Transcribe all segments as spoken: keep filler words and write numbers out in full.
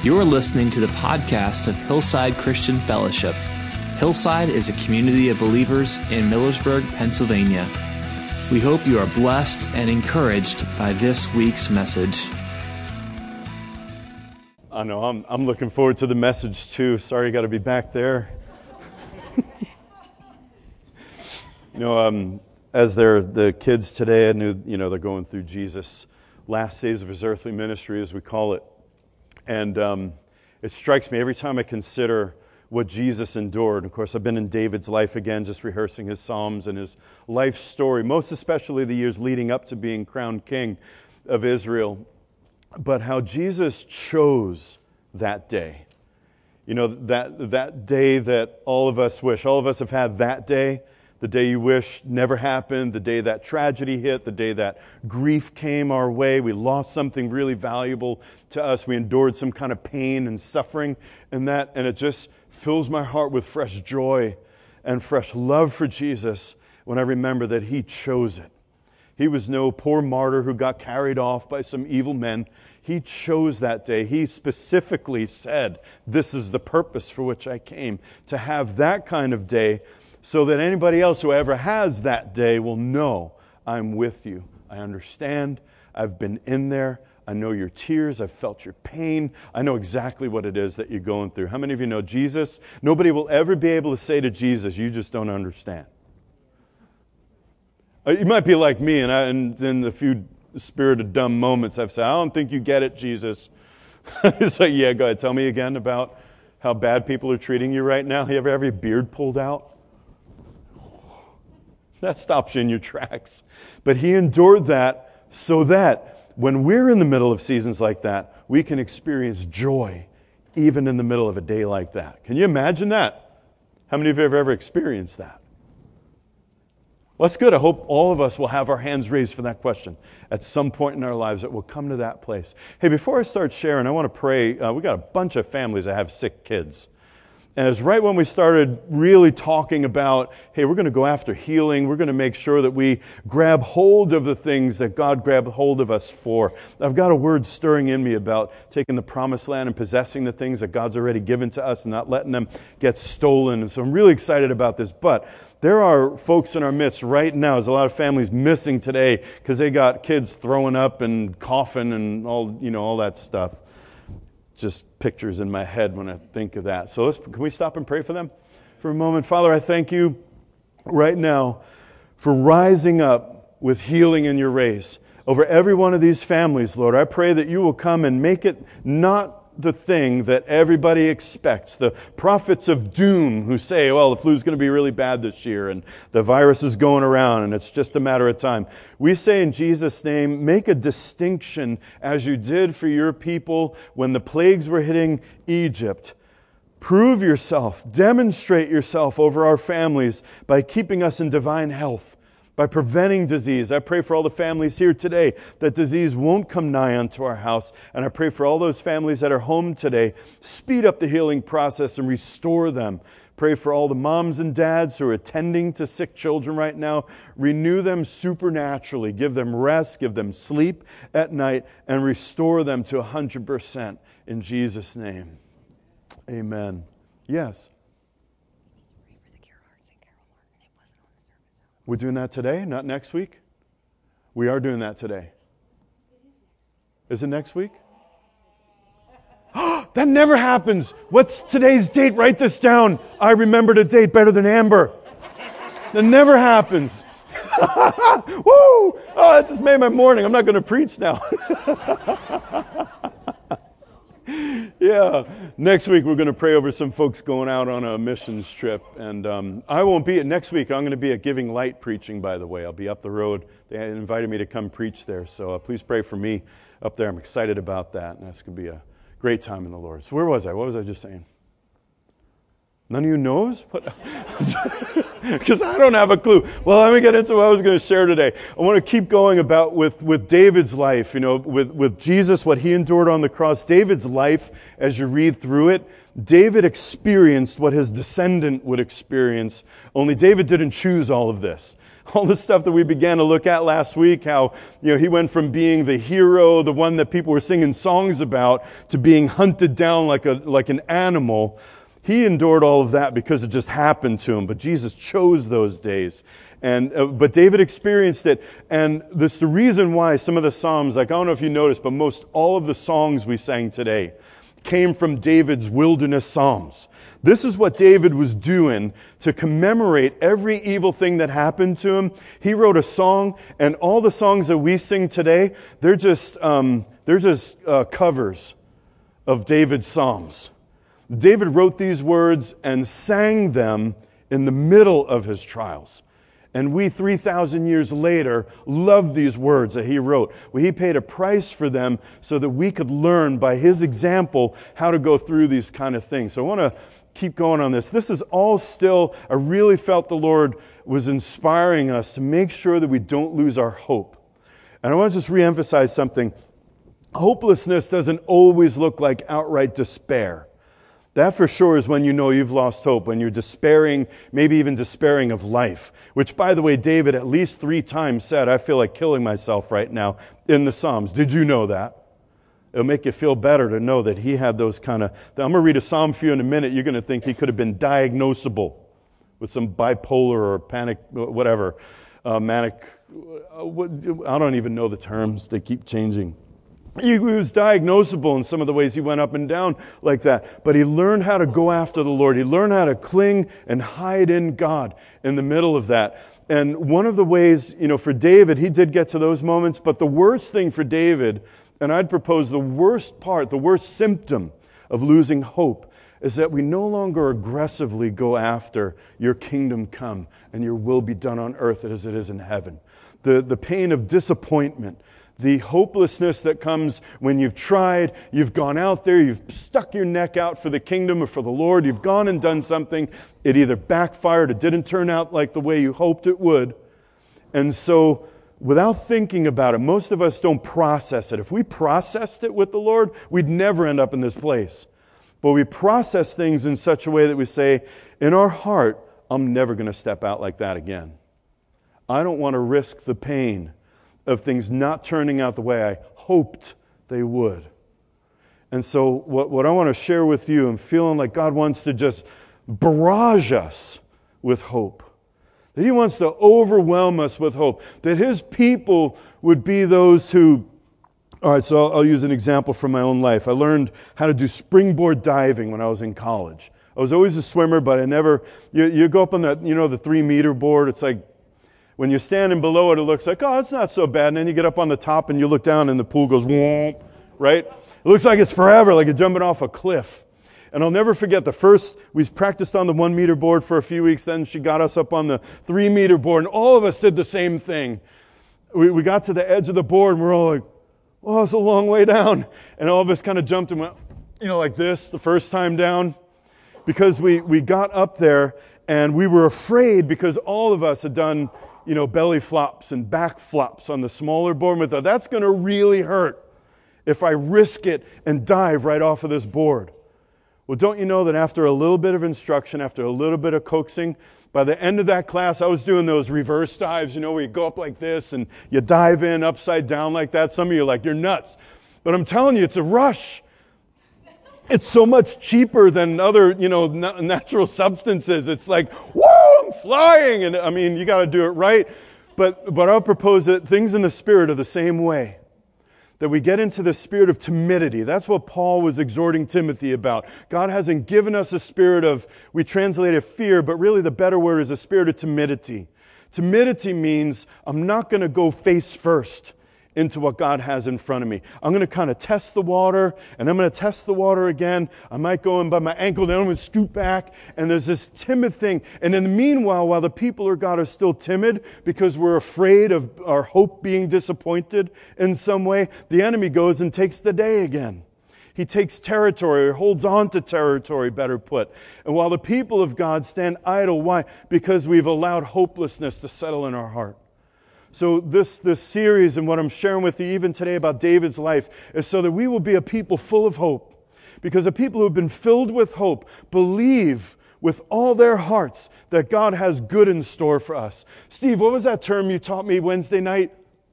You're listening to the podcast of Hillside Christian Fellowship. Hillside is a community of believers in Millersburg, Pennsylvania. We hope you are blessed and encouraged by this week's message. I know, I'm I'm looking forward to the message too. Sorry you got to be back there. you know, um, as they're the kids today, I knew, you know, they're going through Jesus' last days of his earthly ministry, as we call it. And um, it strikes me every time I consider what Jesus endured. Of course, I've been in David's life again, just rehearsing his Psalms and his life story, most especially the years leading up to being crowned king of Israel. But how Jesus chose that day. You know, that that day that all of us wish. All of us have had that day. The day you wish never happened. The day that tragedy hit. The day that grief came our way. We lost something really valuable to us. We endured some kind of pain and suffering. And that, and it just fills my heart with fresh joy and fresh love for Jesus when I remember that he chose it. He was no poor martyr who got carried off by some evil men. He chose that day. He specifically said, this is the purpose for which I came, to have that kind of day so that anybody else who ever has that day will know I'm with you. I understand. I've been in there. I know your tears. I've felt your pain. I know exactly what it is that you're going through. How many of you know Jesus? Nobody will ever be able to say to Jesus, you just don't understand. You might be like me, and, I, and in the few spirited dumb moments I've said, I don't think you get it, Jesus. It's like, yeah, go ahead. Tell me again about how bad people are treating you right now. You ever have your beard pulled out? That stops you in your tracks. But he endured that so that when we're in the middle of seasons like that, we can experience joy even in the middle of a day like that. Can you imagine that? How many of you have ever experienced that? Well, that's good. I hope all of us will have our hands raised for that question at some point in our lives, that we'll come to that place. Hey, before I start sharing, I want to pray. Uh, we got a bunch of families that have sick kids. And it was right when we started really talking about, hey, we're going to go after healing. We're going to make sure that we grab hold of the things that God grabbed hold of us for. I've got a word stirring in me about taking the promised land and possessing the things that God's already given to us and not letting them get stolen. And so I'm really excited about this. But there are folks in our midst right now. There's a lot of families missing today because they got kids throwing up and coughing and all, you know, all that stuff. Just pictures in my head when I think of that. So let's, can we stop and pray for them for a moment? Father, I thank you right now for rising up with healing in your rays over every one of these families, Lord. I pray that you will come and make it not the thing that everybody expects. The prophets of doom who say, well, the flu's going to be really bad this year and the virus is going around and it's just a matter of time. We say in Jesus' name, make a distinction as you did for your people when the plagues were hitting Egypt. Prove yourself, demonstrate yourself over our families by keeping us in divine health, by preventing disease. I pray for all the families here today that disease won't come nigh unto our house. And I pray for all those families that are home today, speed up the healing process and restore them. Pray for all the moms and dads who are attending to sick children right now. Renew them supernaturally. Give them rest, give them sleep at night, and restore them to one hundred percent in Jesus' name. Amen. Yes. We're doing that today, not next week? We are doing that today. Is it next week? That never happens. What's today's date? Write this down. I remembered a date better than Amber. That never happens. Woo! Oh, that just made my morning. I'm not going to preach now. Yeah, next week we're going to pray over some folks going out on a missions trip, and um, I won't be at next week. I'm going to be at Giving Light preaching, by the way. I'll be up the road. They invited me to come preach there, so uh, please pray for me up there. I'm excited about that, and that's going to be a great time in the Lord. So where was I? What was I just saying? None of you knows? Because I don't have a clue. Well, let me get into what I was going to share today. I want to keep going about with, with David's life, you know, with, with Jesus, what he endured on the cross. David's life, as you read through it, David experienced what his descendant would experience, only David didn't choose all of this. All the stuff that we began to look at last week, how, you know, he went from being the hero, the one that people were singing songs about, to being hunted down like a like an animal. He endured all of that because it just happened to him. But Jesus chose those days. And uh, but David experienced it. And this is the reason why some of the Psalms, like I don't know if you noticed, but most all of the songs we sang today came from David's wilderness Psalms. This is what David was doing to commemorate every evil thing that happened to him. He wrote a song, and all the songs that we sing today, they're just um, they're just uh, covers of David's Psalms. David wrote these words and sang them in the middle of his trials. And we, three thousand years later, love these words that he wrote. Well, he paid a price for them so that we could learn by his example how to go through these kind of things. So I want to keep going on this. This is all still, I really felt the Lord was inspiring us to make sure that we don't lose our hope. And I want to just reemphasize something. Hopelessness doesn't always look like outright despair. That for sure is when you know you've lost hope, when you're despairing, maybe even despairing of life. Which, by the way, David at least three times said, I feel like killing myself right now in the Psalms. Did you know that? It'll make you feel better to know that he had those kind of... I'm going to read a Psalm for you in a minute. You're going to think he could have been diagnosable with some bipolar or panic, whatever, uh, manic... I don't even know the terms. They keep changing. He was diagnosable in some of the ways he went up and down like that. But he learned how to go after the Lord. He learned how to cling and hide in God in the middle of that. And one of the ways, you know, for David, he did get to those moments. But the worst thing for David, and I'd propose the worst part, the worst symptom of losing hope, is that we no longer aggressively go after your kingdom come and your will be done on earth as it is in heaven. The, the pain of disappointment, the hopelessness that comes when you've tried, you've gone out there, you've stuck your neck out for the kingdom or for the Lord, you've gone and done something, it either backfired or didn't turn out like the way you hoped it would. And so, without thinking about it, most of us don't process it. If we processed it with the Lord, we'd never end up in this place. But we process things in such a way that we say, in our heart, I'm never going to step out like that again. I don't want to risk the pain of things not turning out the way I hoped they would. And so what, what I want to share with you, I'm feeling like God wants to just barrage us with hope. That He wants to overwhelm us with hope. That His people would be those who... All right, so I'll, I'll use an example from my own life. I learned how to do springboard diving when I was in college. I was always a swimmer, but I never... You, you go up on the, you know, the three-meter board, it's like... When you're standing below it, it looks like, oh, it's not so bad. And then you get up on the top and you look down and the pool goes, whoomp, right? It looks like it's forever, like you're jumping off a cliff. And I'll never forget the first, we practiced on the one meter board for a few weeks. Then she got us up on the three meter board. And all of us did the same thing. We, we got to the edge of the board and we're all like, oh, it's a long way down. And all of us kind of jumped and went, you know, like this the first time down. Because we, we got up there and we were afraid because all of us had done... you know, belly flops and back flops on the smaller board. We thought, that's going to really hurt if I risk it and dive right off of this board. Well, don't you know that after a little bit of instruction, after a little bit of coaxing, by the end of that class, I was doing those reverse dives, you know, where you go up like this and you dive in upside down like that. Some of you are like, you're nuts. But I'm telling you, it's a rush. It's so much cheaper than other, you know, natural substances. It's like, whoa, I'm flying. And I mean, you got to do it right. But, but I'll propose that things in the Spirit are the same way. That we get into the spirit of timidity. That's what Paul was exhorting Timothy about. God hasn't given us a spirit of, we translate it fear, but really the better word is a spirit of timidity. Timidity means I'm not going to go face first into what God has in front of me. I'm going to kind of test the water, and I'm going to test the water again. I might go in by my ankle, then I'm going to scoot back, and there's this timid thing. And in the meanwhile, while the people of God are still timid because we're afraid of our hope being disappointed in some way, the enemy goes and takes the day again. He takes territory, or holds on to territory, better put. And while the people of God stand idle, why? Because we've allowed hopelessness to settle in our heart. So this, this series and what I'm sharing with you even today about David's life is so that we will be a people full of hope. Because the people who have been filled with hope believe with all their hearts that God has good in store for us. Steve, what was that term you taught me Wednesday night?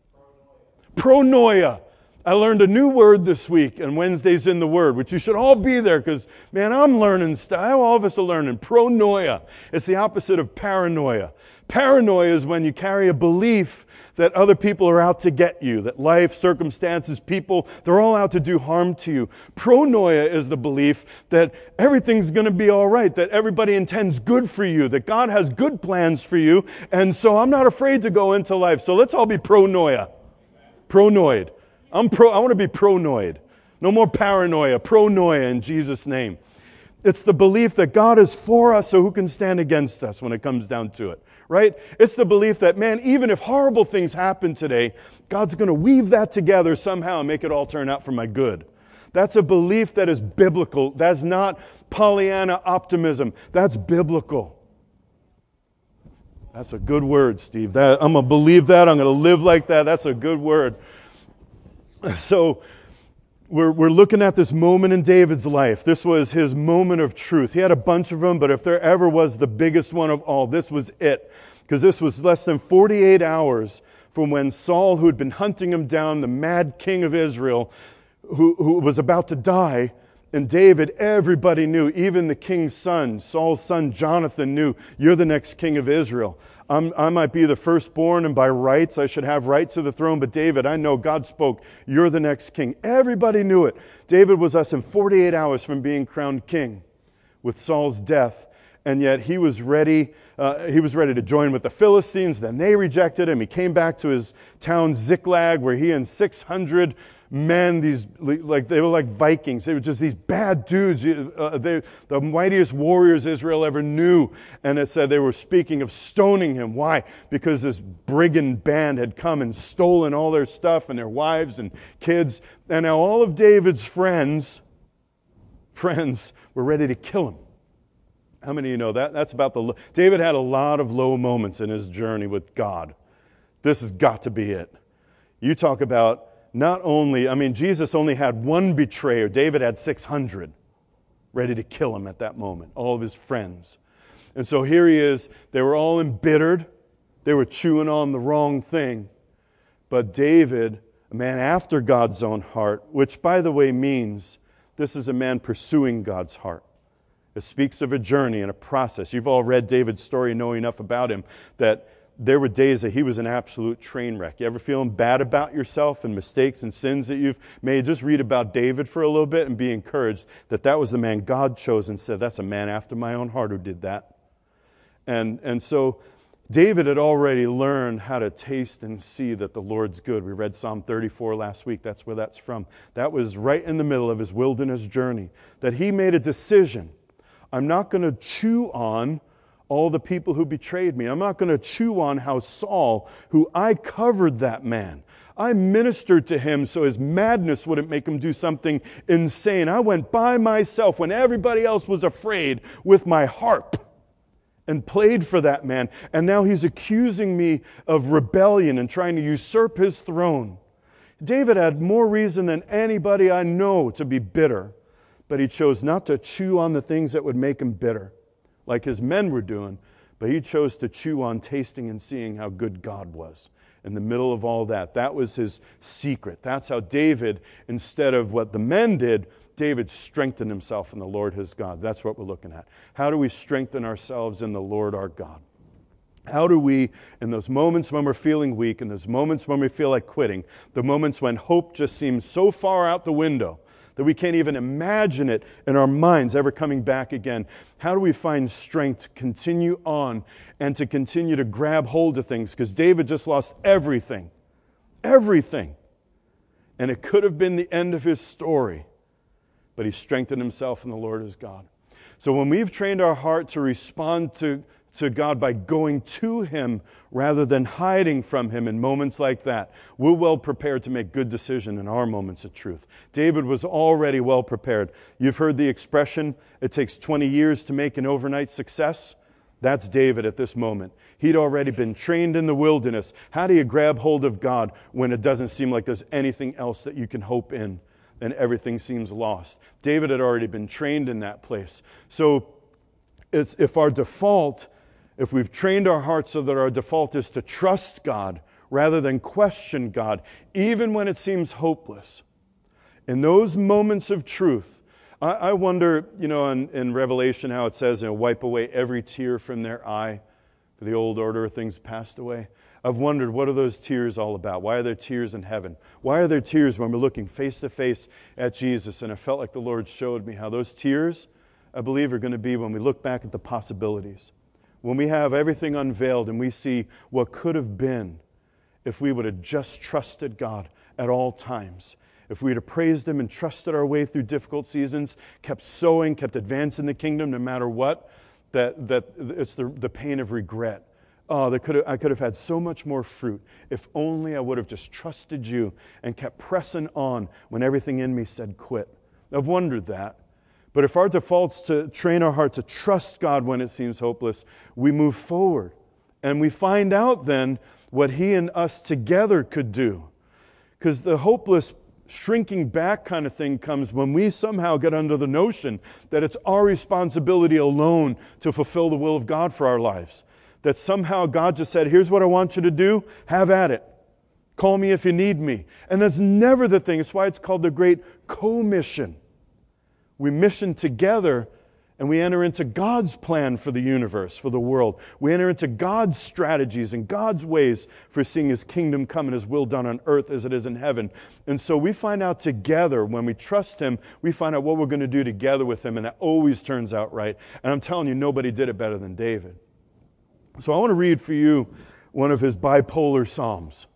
Pronoia. I learned a new word this week, and Wednesday's in the Word, which you should all be there because, man, I'm learning stuff. All of us are learning. Pronoia. It's the opposite of paranoia. Paranoia is when you carry a belief that other people are out to get you, that life, circumstances, people, they're all out to do harm to you. Pronoia is the belief that everything's going to be all right, that everybody intends good for you, that God has good plans for you, and so I'm not afraid to go into life. So let's all be pronoia. Pronoid. I'm pro, I want to be pronoid. No more paranoia. Pronoia in Jesus' name. It's the belief that God is for us, so who can stand against us when it comes down to it, right? It's the belief that, man, even if horrible things happen today, God's going to weave that together somehow and make it all turn out for my good. That's a belief that is biblical. That's not Pollyanna optimism. That's biblical. That's a good word, Steve. That, I'm going to believe that. I'm going to live like that. That's a good word. So we're, we're looking at this moment in David's life. This was his moment of truth. He had a bunch of them, but if there ever was the biggest one of all, this was it. Because this was less than forty-eight hours from when Saul, who had been hunting him down, the mad king of Israel, who, who was about to die, and David, everybody knew, even the king's son, Saul's son Jonathan knew, you're the next king of Israel. I'm, I might be the firstborn, and by rights I should have right to the throne, but David, I know God spoke, you're the next king. Everybody knew it. David was less than forty-eight hours from being crowned king with Saul's death, and yet he was ready, uh, he was ready to join with the Philistines. Then they rejected him. He came back to his town Ziklag, where he and six hundred men, these like they were like Vikings. They were just these bad dudes. Uh, they, the mightiest warriors Israel ever knew. And it said they were speaking of stoning him. Why? Because this brigand band had come and stolen all their stuff and their wives and kids. And now all of David's friends, friends were ready to kill him. How many of you know that? That's about the... David had a lot of low moments in his journey with God. This has got to be it. You talk about not only, I mean, Jesus only had one betrayer. David had six hundred ready to kill him at that moment, all of his friends. And so here he is. They were all embittered. They were chewing on the wrong thing. But David, a man after God's own heart, which, by the way, means this is a man pursuing God's heart. It speaks of a journey and a process. You've all read David's story, know enough about him, that there were days that he was an absolute train wreck. You ever feeling bad about yourself and mistakes and sins that you've made? Just read about David for a little bit and be encouraged that that was the man God chose and said, that's a man after my own heart who did that. And, and so David had already learned how to taste and see that the Lord's good. We read Psalm thirty-four last week. That's where that's from. That was right in the middle of his wilderness journey, that he made a decision. I'm not going to chew on all the people who betrayed me. I'm not going to chew on how Saul, who I covered that man, I ministered to him so his madness wouldn't make him do something insane. I went by myself when everybody else was afraid with my harp and played for that man. And now he's accusing me of rebellion and trying to usurp his throne. David had more reason than anybody I know to be bitter, but he chose not to chew on the things that would make him bitter, like his men were doing, but he chose to chew on tasting and seeing how good God was. In the middle of all that, that was his secret. That's how David, instead of what the men did, David strengthened himself in the Lord his God. That's what we're looking at. How do we strengthen ourselves in the Lord our God? How do we, in those moments when we're feeling weak, in those moments when we feel like quitting, the moments when hope just seems so far out the window, that we can't even imagine it in our minds ever coming back again. How do we find strength to continue on and to continue to grab hold of things? Because David just lost everything. Everything. And it could have been the end of his story. But he strengthened himself in the Lord his God. So when we've trained our heart to respond to, to God by going to him rather than hiding from him in moments like that, we're well prepared to make good decisions in our moments of truth. David was already well prepared. You've heard the expression, it takes twenty years to make an overnight success. That's David at this moment. He'd already been trained in the wilderness. How do you grab hold of God when it doesn't seem like there's anything else that you can hope in and everything seems lost? David had already been trained in that place. So it's, if our default, if we've trained our hearts so that our default is to trust God rather than question God, even when it seems hopeless, in those moments of truth, I, I wonder, you know, in, in Revelation how it says, you know, wipe away every tear from their eye, for the old order of things passed away. I've wondered, what are those tears all about? Why are there tears in heaven? Why are there tears when we're looking face to face at Jesus? And I felt like the Lord showed me how those tears, I believe, are going to be when we look back at the possibilities. When we have everything unveiled and we see what could have been if we would have just trusted God at all times. If we would have praised Him and trusted our way through difficult seasons, kept sowing, kept advancing the kingdom no matter what, that, that it's the, the pain of regret. Oh, there could have, I could have had so much more fruit if only I would have just trusted You and kept pressing on when everything in me said quit. I've wondered that. But if our default's to train our heart to trust God when it seems hopeless, we move forward. And we find out then what He and us together could do. Because the hopeless shrinking back kind of thing comes when we somehow get under the notion that it's our responsibility alone to fulfill the will of God for our lives. That somehow God just said, here's what I want you to do, have at it. Call me if you need me. And that's never the thing. It's why it's called the great commission. We mission together and we enter into God's plan for the universe, for the world. We enter into God's strategies and God's ways for seeing His kingdom come and His will done on earth as it is in heaven. And so we find out together, when we trust Him, we find out what we're going to do together with Him, and it always turns out right. And I'm telling you, nobody did it better than David. So I want to read for you one of his bipolar psalms.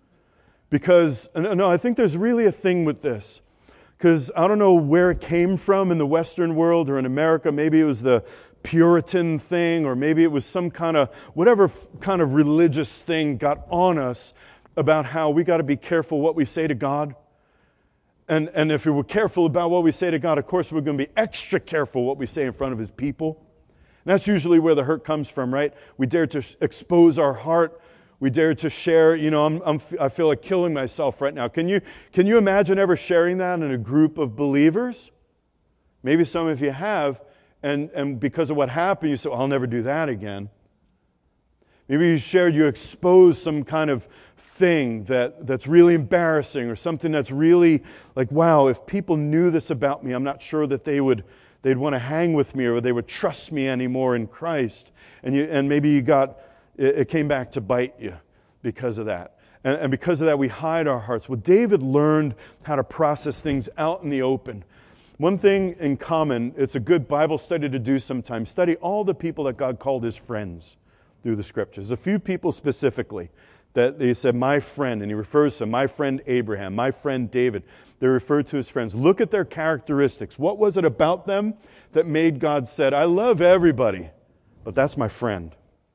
Because, no, I think there's really a thing with this. Because I don't know where it came from in the Western world or in America. Maybe it was the Puritan thing, or maybe it was some kind of, whatever f- kind of religious thing got on us about how we got to be careful what we say to God. And, and if we were careful about what we say to God, of course we're going to be extra careful what we say in front of His people. And that's usually where the hurt comes from, right? We dare to expose our heart. We dare to share, you know, I'm, I'm, I feel like killing myself right now. Can you, can you imagine ever sharing that in a group of believers? Maybe some of you have, and, and because of what happened, you say, well, I'll never do that again. Maybe you shared, you exposed some kind of thing that, that's really embarrassing, or something that's really like, wow, if people knew this about me, I'm not sure that they would they'd want to hang with me, or they would trust me anymore in Christ. And you, and maybe you got, it, it came back to bite you because of that. And, and because of that, we hide our hearts. Well, David learned how to process things out in the open. One thing in common, it's a good Bible study to do sometimes. Study all the people that God called His friends through the Scriptures. A few people specifically that He said, my friend, and He refers to my friend Abraham, my friend David. They're referred to as friends. Look at their characteristics. What was it about them that made God said, I love everybody, but that's my friend?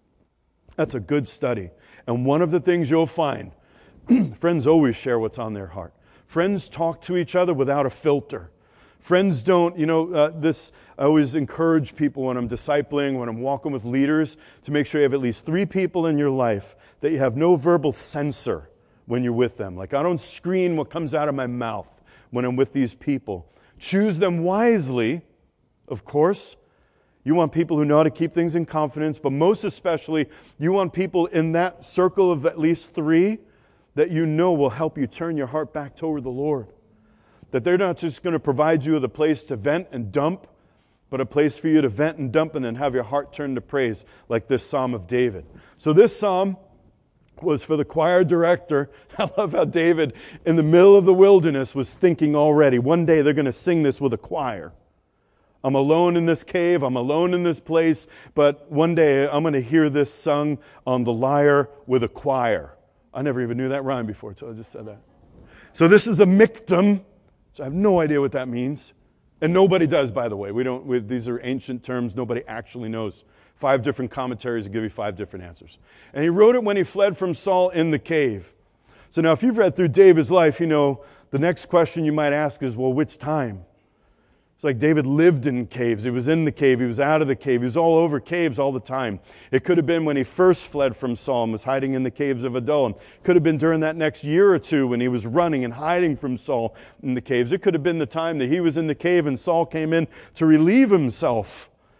That's a good study. And one of the things you'll find, friends always share what's on their heart. Friends talk to each other without a filter. Friends don't, you know, uh, this, I always encourage people when I'm discipling, when I'm walking with leaders, to make sure you have at least three people in your life that you have no verbal censor when you're with them. Like, I don't screen what comes out of my mouth when I'm with these people. Choose them wisely, of course. You want people who know how to keep things in confidence, but most especially, you want people in that circle of at least three that you know will help you turn your heart back toward the Lord. That they're not just going to provide you with a place to vent and dump, but a place for you to vent and dump and then have your heart turned to praise, like this Psalm of David. So this Psalm was for the choir director. I love how David, in the middle of the wilderness, was thinking already, one day they're going to sing this with a choir. I'm alone in this cave, I'm alone in this place, but one day I'm going to hear this sung on the lyre with a choir. I never even knew that rhyme before, so I just said that. So this is a miktam, so I have no idea what that means. And nobody does, by the way. We don't. We, these are ancient terms. Nobody actually knows. Five different commentaries give you five different answers. And he wrote it when he fled from Saul in the cave. So now if you've read through David's life, you know, the next question you might ask is, well, which time? It's like David lived in caves. He was in the cave. He was out of the cave. He was all over caves all the time. It could have been when he first fled from Saul and was hiding in the caves of Adullam. It could have been during that next year or two when he was running and hiding from Saul in the caves. It could have been the time that he was in the cave and Saul came in to relieve himself.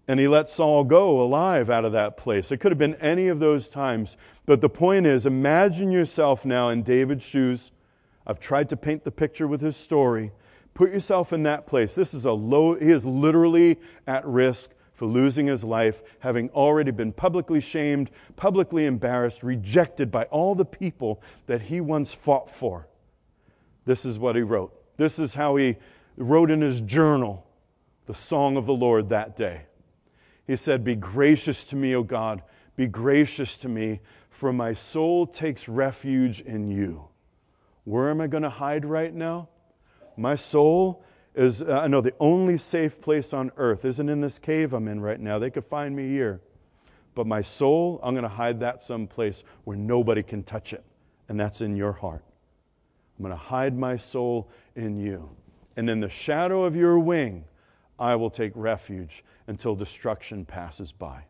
And he let Saul go alive out of that place. It could have been any of those times. But the point is, imagine yourself now in David's shoes. I've tried to paint the picture with his story. Put yourself in that place. This is a low, he is literally at risk for losing his life, having already been publicly shamed, publicly embarrassed, rejected by all the people that he once fought for. This is what he wrote. This is how he wrote in his journal the song of the Lord that day. He said, "Be gracious to me, O God, be gracious to me, for my soul takes refuge in you." Where am I going to hide right now? My soul is, uh, I know the only safe place on earth isn't in this cave I'm in right now. They could find me here. But my soul, I'm going to hide that someplace where nobody can touch it. And that's in your heart. I'm going to hide my soul in you. And in the shadow of your wing, I will take refuge until destruction passes by.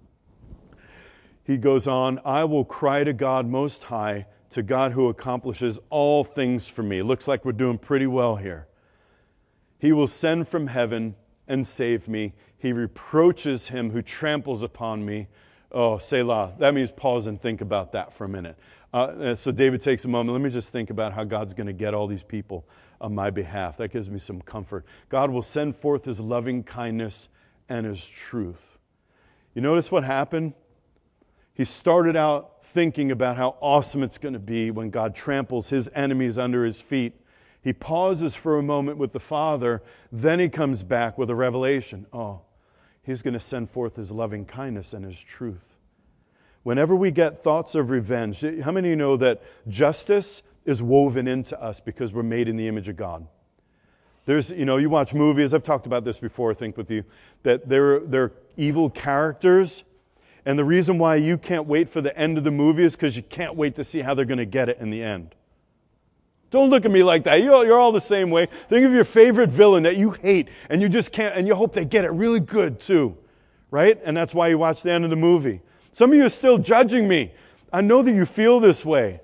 He goes on, "I will cry to God Most High, to God who accomplishes all things for me." Looks like we're doing pretty well here. "He will send from heaven and save me. He reproaches him who tramples upon me." Oh, Selah. That means pause and think about that for a minute. Uh, so David takes a moment. Let me just think about how God's going to get all these people on my behalf. That gives me some comfort. God will send forth his loving kindness and his truth. You notice what happened? He started out thinking about how awesome it's going to be when God tramples his enemies under his feet. He pauses for a moment with the Father. Then he comes back with a revelation. Oh, he's going to send forth his loving kindness and his truth. Whenever we get thoughts of revenge, how many of you know that justice is woven into us because we're made in the image of God? There's, you know, you watch movies. I've talked about this before, I think, with you, that there, there are evil characters. And the reason why you can't wait for the end of the movie is because you can't wait to see how they're going to get it in the end. Don't look at me like that. You're, you're all the same way. Think of your favorite villain that you hate, and you just can't, and you hope they get it really good too, right? And that's why you watch the end of the movie. Some of you are still judging me. I know that you feel this way.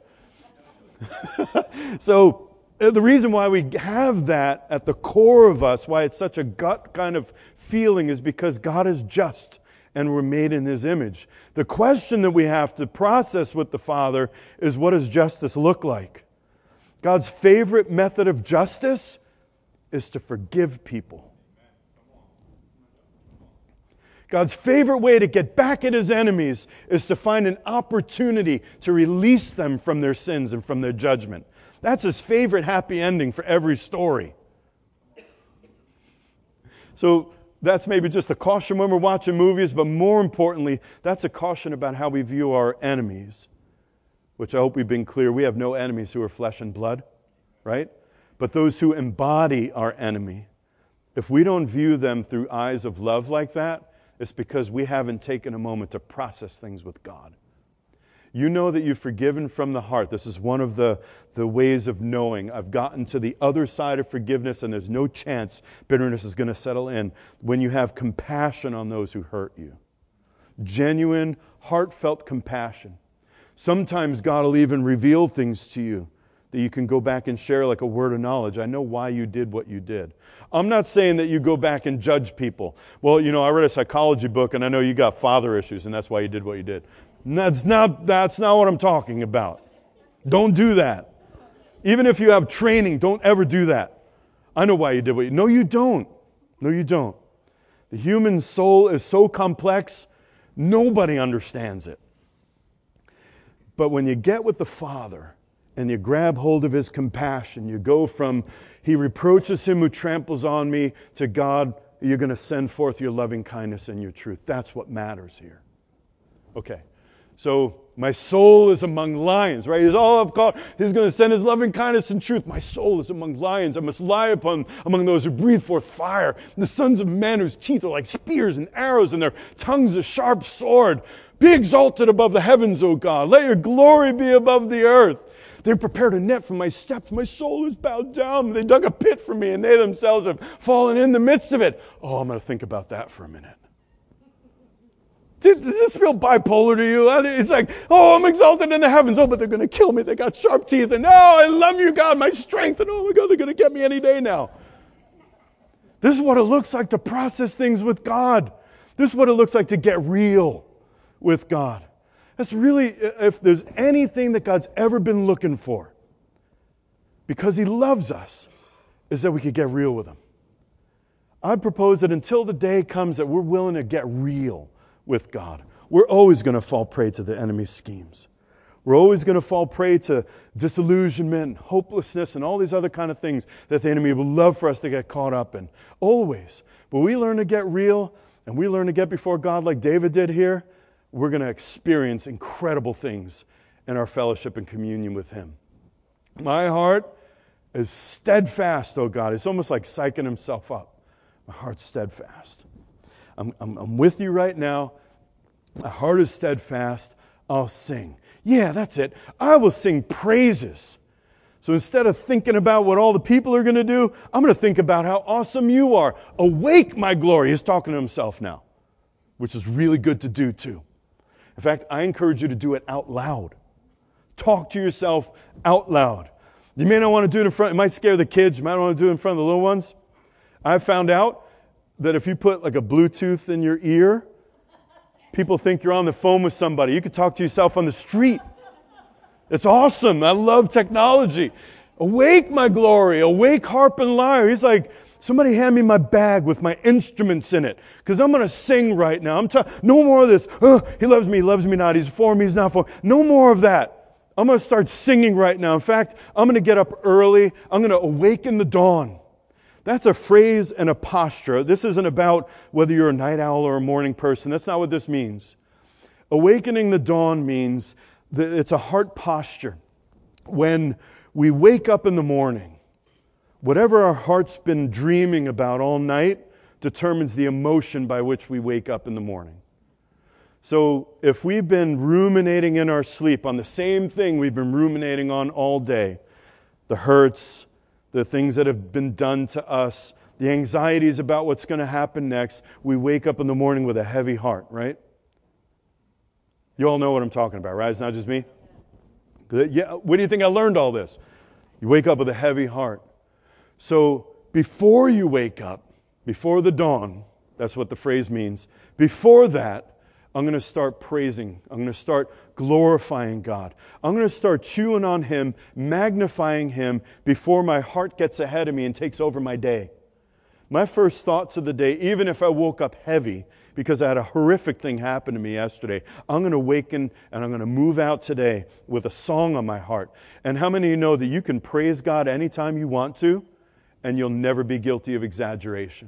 So the reason why we have that at the core of us, why it's such a gut kind of feeling, is because God is just and we're made in his image. The question that we have to process with the Father is, what does justice look like? God's favorite method of justice is to forgive people. God's favorite way to get back at his enemies is to find an opportunity to release them from their sins and from their judgment. That's his favorite happy ending for every story. So that's maybe just a caution when we're watching movies, but more importantly, that's a caution about how we view our enemies, which I hope we've been clear. We have no enemies who are flesh and blood, right? But those who embody our enemy, if we don't view them through eyes of love like that, it's because we haven't taken a moment to process things with God. You know that you've forgiven from the heart. This is one of the, the ways of knowing. I've gotten to the other side of forgiveness, and there's no chance bitterness is going to settle in. When you have compassion on those who hurt you. Genuine, heartfelt compassion. Sometimes God will even reveal things to you that you can go back and share like a word of knowledge. I know why you did what you did. I'm not saying that you go back and judge people. Well, you know, I read a psychology book, and I know you got father issues, and that's why you did what you did. And that's not, that's not what I'm talking about. Don't do that. Even if you have training, don't ever do that. I know why you did what you did. No, you don't. No, you don't. The human soul is so complex, nobody understands it. But when you get with the Father and you grab hold of his compassion, you go from, he reproaches him who tramples on me, to God, you're going to send forth your loving kindness and your truth. That's what matters here. Okay. So my soul is among lions, right? He's all up called. He's going to send his loving kindness and truth. My soul is among lions. I must lie upon among those who breathe forth fire. The sons of men whose teeth are like spears and arrows, and their tongues a sharp sword. Be exalted above the heavens, O God. Let your glory be above the earth. They prepared a net for my steps. My soul is bowed down. They dug a pit for me, and they themselves have fallen in the midst of it. Oh, I'm going to think about that for a minute. Does this feel bipolar to you? It's like, oh, I'm exalted in the heavens. Oh, but they're going to kill me. They got sharp teeth. And oh, I love you, God, my strength. And oh my God, they're going to get me any day now. This is what it looks like to process things with God. This This is what it looks like to get real with God. That's really, if there's anything that God's ever been looking for, because He loves us, is that we could get real with Him. I propose that until the day comes that we're willing to get real with God, we're always going to fall prey to the enemy's schemes. We're always going to fall prey to disillusionment, hopelessness, and all these other kind of things that the enemy would love for us to get caught up in. Always. But we learn to get real, and we learn to get before God like David did here, we're going to experience incredible things in our fellowship and communion with Him. My heart is steadfast, oh God. It's almost like psyching himself up. My heart's steadfast. I'm, I'm, I'm with you right now. My heart is steadfast. I'll sing. Yeah, that's it. I will sing praises. So instead of thinking about what all the people are going to do, I'm going to think about how awesome you are. Awake, my glory. He's talking to himself now, which is really good to do too. In fact, I encourage you to do it out loud. Talk to yourself out loud. You may not want to do it in front. It might scare the kids. You might not want to do it in front of the little ones. I've found out that if you put like a Bluetooth in your ear, people think you're on the phone with somebody. You could talk to yourself on the street. It's awesome. I love technology. Awake, my glory. Awake, harp and lyre. He's like, somebody hand me my bag with my instruments in it, because I'm going to sing right now. I'm t- No more of this. Oh, he loves me, he loves me not. He's for me, he's not for me. No more of that. I'm going to start singing right now. In fact, I'm going to get up early. I'm going to awaken the dawn. That's a phrase and a posture. This isn't about whether you're a night owl or a morning person. That's not what this means. Awakening the dawn means that it's a heart posture. When we wake up in the morning, whatever our heart's been dreaming about all night determines the emotion by which we wake up in the morning. So if we've been ruminating in our sleep on the same thing we've been ruminating on all day, the hurts, the things that have been done to us, the anxieties about what's going to happen next, we wake up in the morning with a heavy heart, right? You all know what I'm talking about, right? It's not just me? Yeah. Where do you think I learned all this? You wake up with a heavy heart. So before you wake up, before the dawn, that's what the phrase means, before that, I'm going to start praising. I'm going to start glorifying God. I'm going to start chewing on Him, magnifying Him before my heart gets ahead of me and takes over my day. My first thoughts of the day, even if I woke up heavy because I had a horrific thing happen to me yesterday, I'm going to awaken and I'm going to move out today with a song on my heart. And how many of you know that you can praise God anytime you want to, and you'll never be guilty of exaggeration?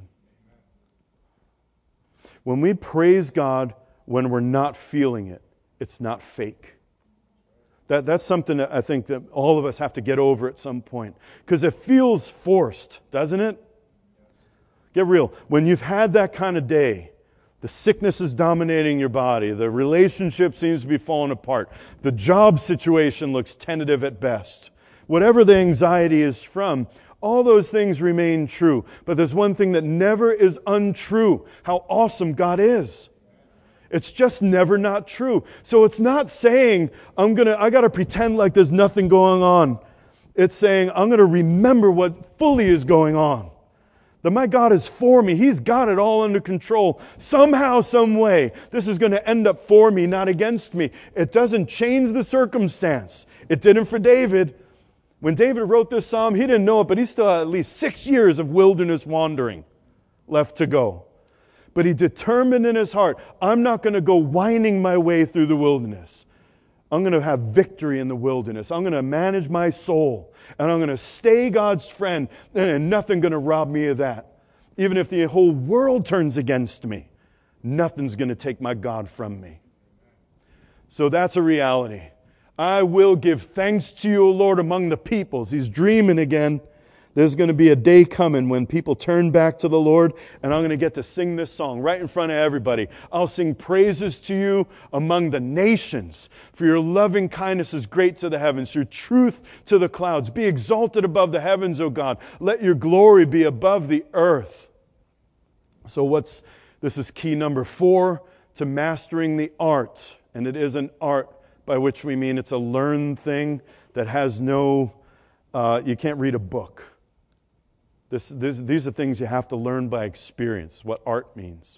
When we praise God when we're not feeling it, it's not fake. That, that's something that I think that all of us have to get over at some point. Because it feels forced, doesn't it? Get real. When you've had that kind of day, the sickness is dominating your body, the relationship seems to be falling apart, the job situation looks tentative at best. Whatever the anxiety is from, all those things remain true. But there's one thing that never is untrue: how awesome God is. It's just never not true. So it's not saying, I'm gonna, I got to pretend like there's nothing going on. It's saying, I'm going to remember what fully is going on. That my God is for me. He's got it all under control. Somehow, some way, this is going to end up for me, not against me. It doesn't change the circumstance. It didn't for David. When David wrote this psalm, he didn't know it, but he still had at least six years of wilderness wandering left to go. But he determined in his heart, I'm not going to go whining my way through the wilderness. I'm going to have victory in the wilderness. I'm going to manage my soul. And I'm going to stay God's friend. And nothing's going to rob me of that. Even if the whole world turns against me, nothing's going to take my God from me. So that's a reality. I will give thanks to you, O Lord, among the peoples. He's dreaming again. There's going to be a day coming when people turn back to the Lord, and I'm going to get to sing this song right in front of everybody. I'll sing praises to you among the nations, for your loving kindness is great to the heavens, your truth to the clouds. Be exalted above the heavens, O God. Let your glory be above the earth. So what's, this is key number four to mastering the art, and it is an art, by which we mean it's a learned thing that has no, uh, you can't read a book. This, this, these are things you have to learn by experience, what art means.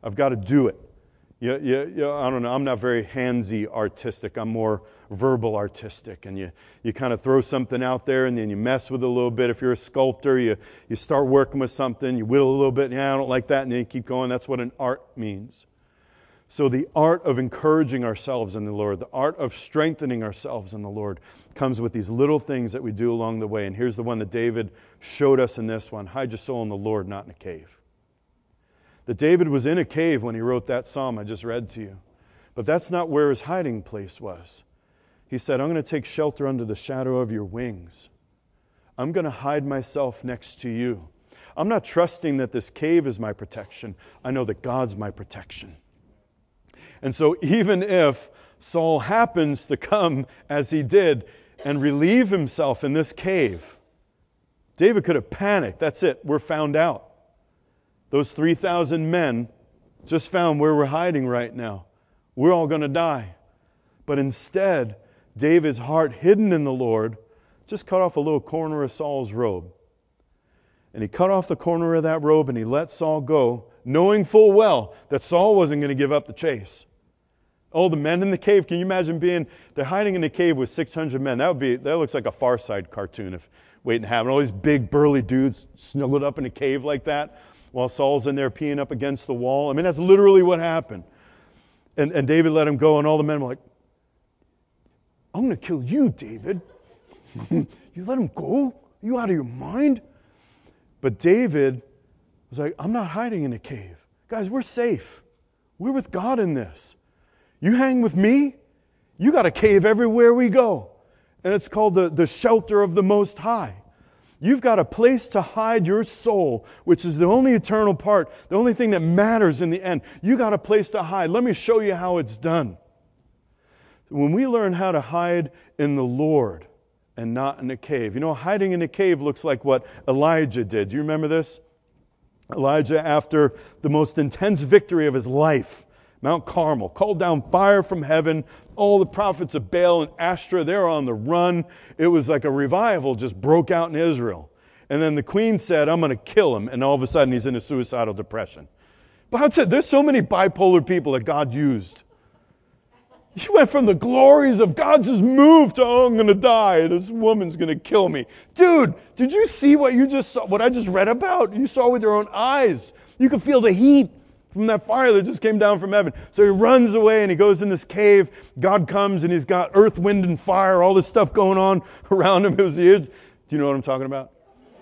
I've got to do it. You, you, you, I don't know, I'm not very handsy artistic. I'm more verbal artistic. And you, you kind of throw something out there and then you mess with it a little bit. If you're a sculptor, you, you start working with something, you whittle a little bit, yeah, I don't like that, and then you keep going. That's what an art means. So the art of encouraging ourselves in the Lord, the art of strengthening ourselves in the Lord comes with these little things that we do along the way. And here's the one that David showed us in this one. Hide your soul in the Lord, not in a cave. That David was in a cave when he wrote that psalm I just read to you. But that's not where his hiding place was. He said, I'm going to take shelter under the shadow of your wings. I'm going to hide myself next to you. I'm not trusting that this cave is my protection. I know that God's my protection. And so even if Saul happens to come, as he did, and relieve himself in this cave, David could have panicked. That's it. We're found out. Those three thousand men just found where we're hiding right now. We're all going to die. But instead, David's heart hidden in the Lord just cut off a little corner of Saul's robe. And he cut off the corner of that robe and he let Saul go, knowing full well that Saul wasn't going to give up the chase. Oh, the men in the cave. Can you imagine being, they're hiding in the cave with six hundred men. That would be, that looks like a Far Side cartoon if waiting to happen. All these big burly dudes snuggled up in a cave like that while Saul's in there peeing up against the wall. I mean, that's literally what happened. And, and David let him go, and all the men were like, I'm going to kill you, David. You let him go? Are you out of your mind? But David was like, I'm not hiding in a cave. Guys, we're safe. We're with God in this. You hang with me, you got a cave everywhere we go. And it's called the, the shelter of the Most High. You've got a place to hide your soul, which is the only eternal part, the only thing that matters in the end. You got a place to hide. Let me show you how it's done. When we learn how to hide in the Lord and not in a cave. You know, hiding in a cave looks like what Elijah did. Do you remember this? Elijah, after the most intense victory of his life, Mount Carmel, called down fire from heaven. All the prophets of Baal and Ashtoreth, they were on the run. It was like a revival just broke out in Israel. And then the queen said, I'm going to kill him. And all of a sudden he's in a suicidal depression. But I'd say there's so many bipolar people that God used. You went from the glories of God just moved to, oh, I'm going to die. This woman's going to kill me. Dude, did you see what you just saw, what I just read about? You saw with your own eyes. You could feel the heat from that fire that just came down from heaven. So he runs away and he goes in this cave. God comes and he's got earth, wind, and fire, all this stuff going on around him. It was the, do you know what I'm talking about?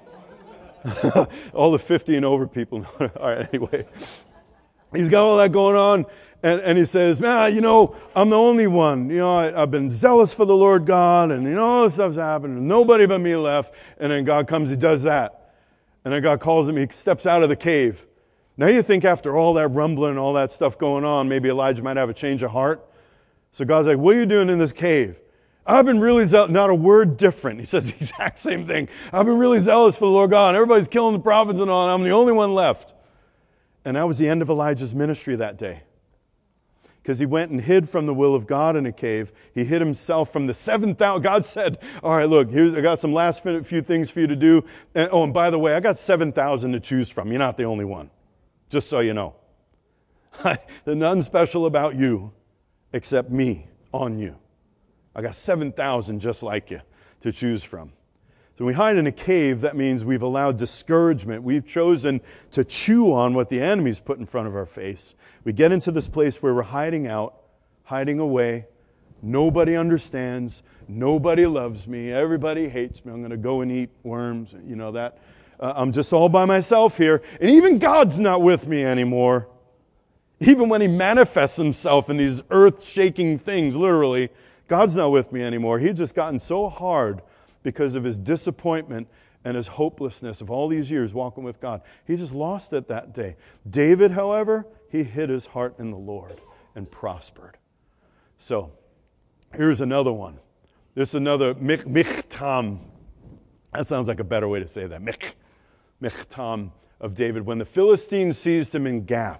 All the fifty and over people. All right, anyway. He's got all that going on. And, and he says, man, you know, I'm the only one. You know, I, I've been zealous for the Lord God, and you know, all this stuff's happened, and nobody but me left. And then God comes, he does that. And then God calls him, he steps out of the cave. Now you think after all that rumbling and all that stuff going on, maybe Elijah might have a change of heart. So God's like, what are you doing in this cave? I've been really zealous, not a word different. He says the exact same thing. I've been really zealous for the Lord God, and everybody's killing the prophets and all, and I'm the only one left. And that was the end of Elijah's ministry that day. Because he went and hid from the will of God in a cave. He hid himself from the seven thousand. God said, all right, look, here's, I got some last few things for you to do. And, oh, and by the way, I got seven thousand to choose from. You're not the only one. Just so you know. There's nothing special about you except me on you. I got seven thousand just like you to choose from. So when we hide in a cave, that means we've allowed discouragement. We've chosen to chew on what the enemy's put in front of our face. We get into this place where we're hiding out, hiding away. Nobody understands. Nobody loves me. Everybody hates me. I'm going to go and eat worms. You know that. Uh, I'm just all by myself here. And even God's not with me anymore. Even when he manifests himself in these earth-shaking things, literally, God's not with me anymore. He'd just gotten so hard because of his disappointment and his hopelessness of all these years walking with God. He just lost it that day. David, however, he hid his heart in the Lord and prospered. So, here's another one. This is another mich, michtam. That sounds like a better way to say that. Mich, michtam of David. When the Philistines seized him in Gath.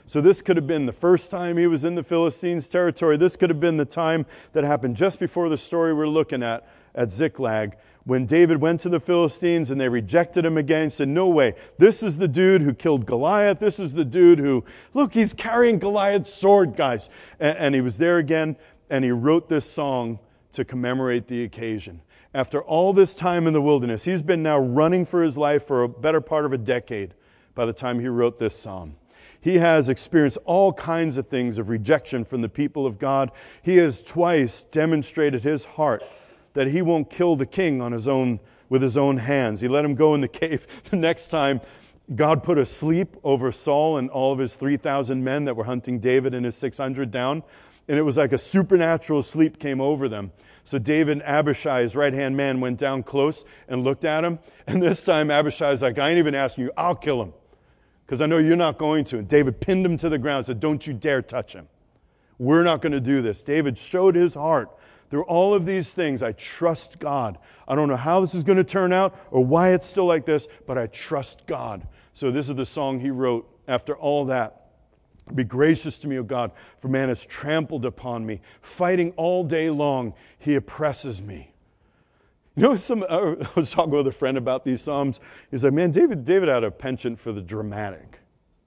So this could have been the first time he was in the Philistines' territory. This could have been the time that happened just before the story we're looking at, at Ziklag, when David went to the Philistines and they rejected him again and said, no way, this is the dude who killed Goliath. This is the dude who, look, he's carrying Goliath's sword, guys. And, and he was there again, and he wrote this song to commemorate the occasion. After all this time in the wilderness, he's been now running for his life for a better part of a decade by the time he wrote this psalm. He has experienced all kinds of things of rejection from the people of God. He has twice demonstrated his heart that he won't kill the king on his own with his own hands. He let him go in the cave. The next time, God put a sleep over Saul and all of his three thousand men that were hunting David and his six hundred down. And it was like a supernatural sleep came over them. So David and Abishai, his right-hand man, went down close and looked at him. And this time Abishai's like, I ain't even asking you, I'll kill him, because I know you're not going to. And David pinned him to the ground and said, don't you dare touch him. We're not going to do this. David showed his heart. Through all of these things, I trust God. I don't know how this is going to turn out or why it's still like this, but I trust God. So this is the song he wrote after all that. Be gracious to me, O God, for man has trampled upon me. Fighting all day long, he oppresses me. You know, some, I was talking with a friend about these Psalms. He's like, man, David, David had a penchant for the dramatic.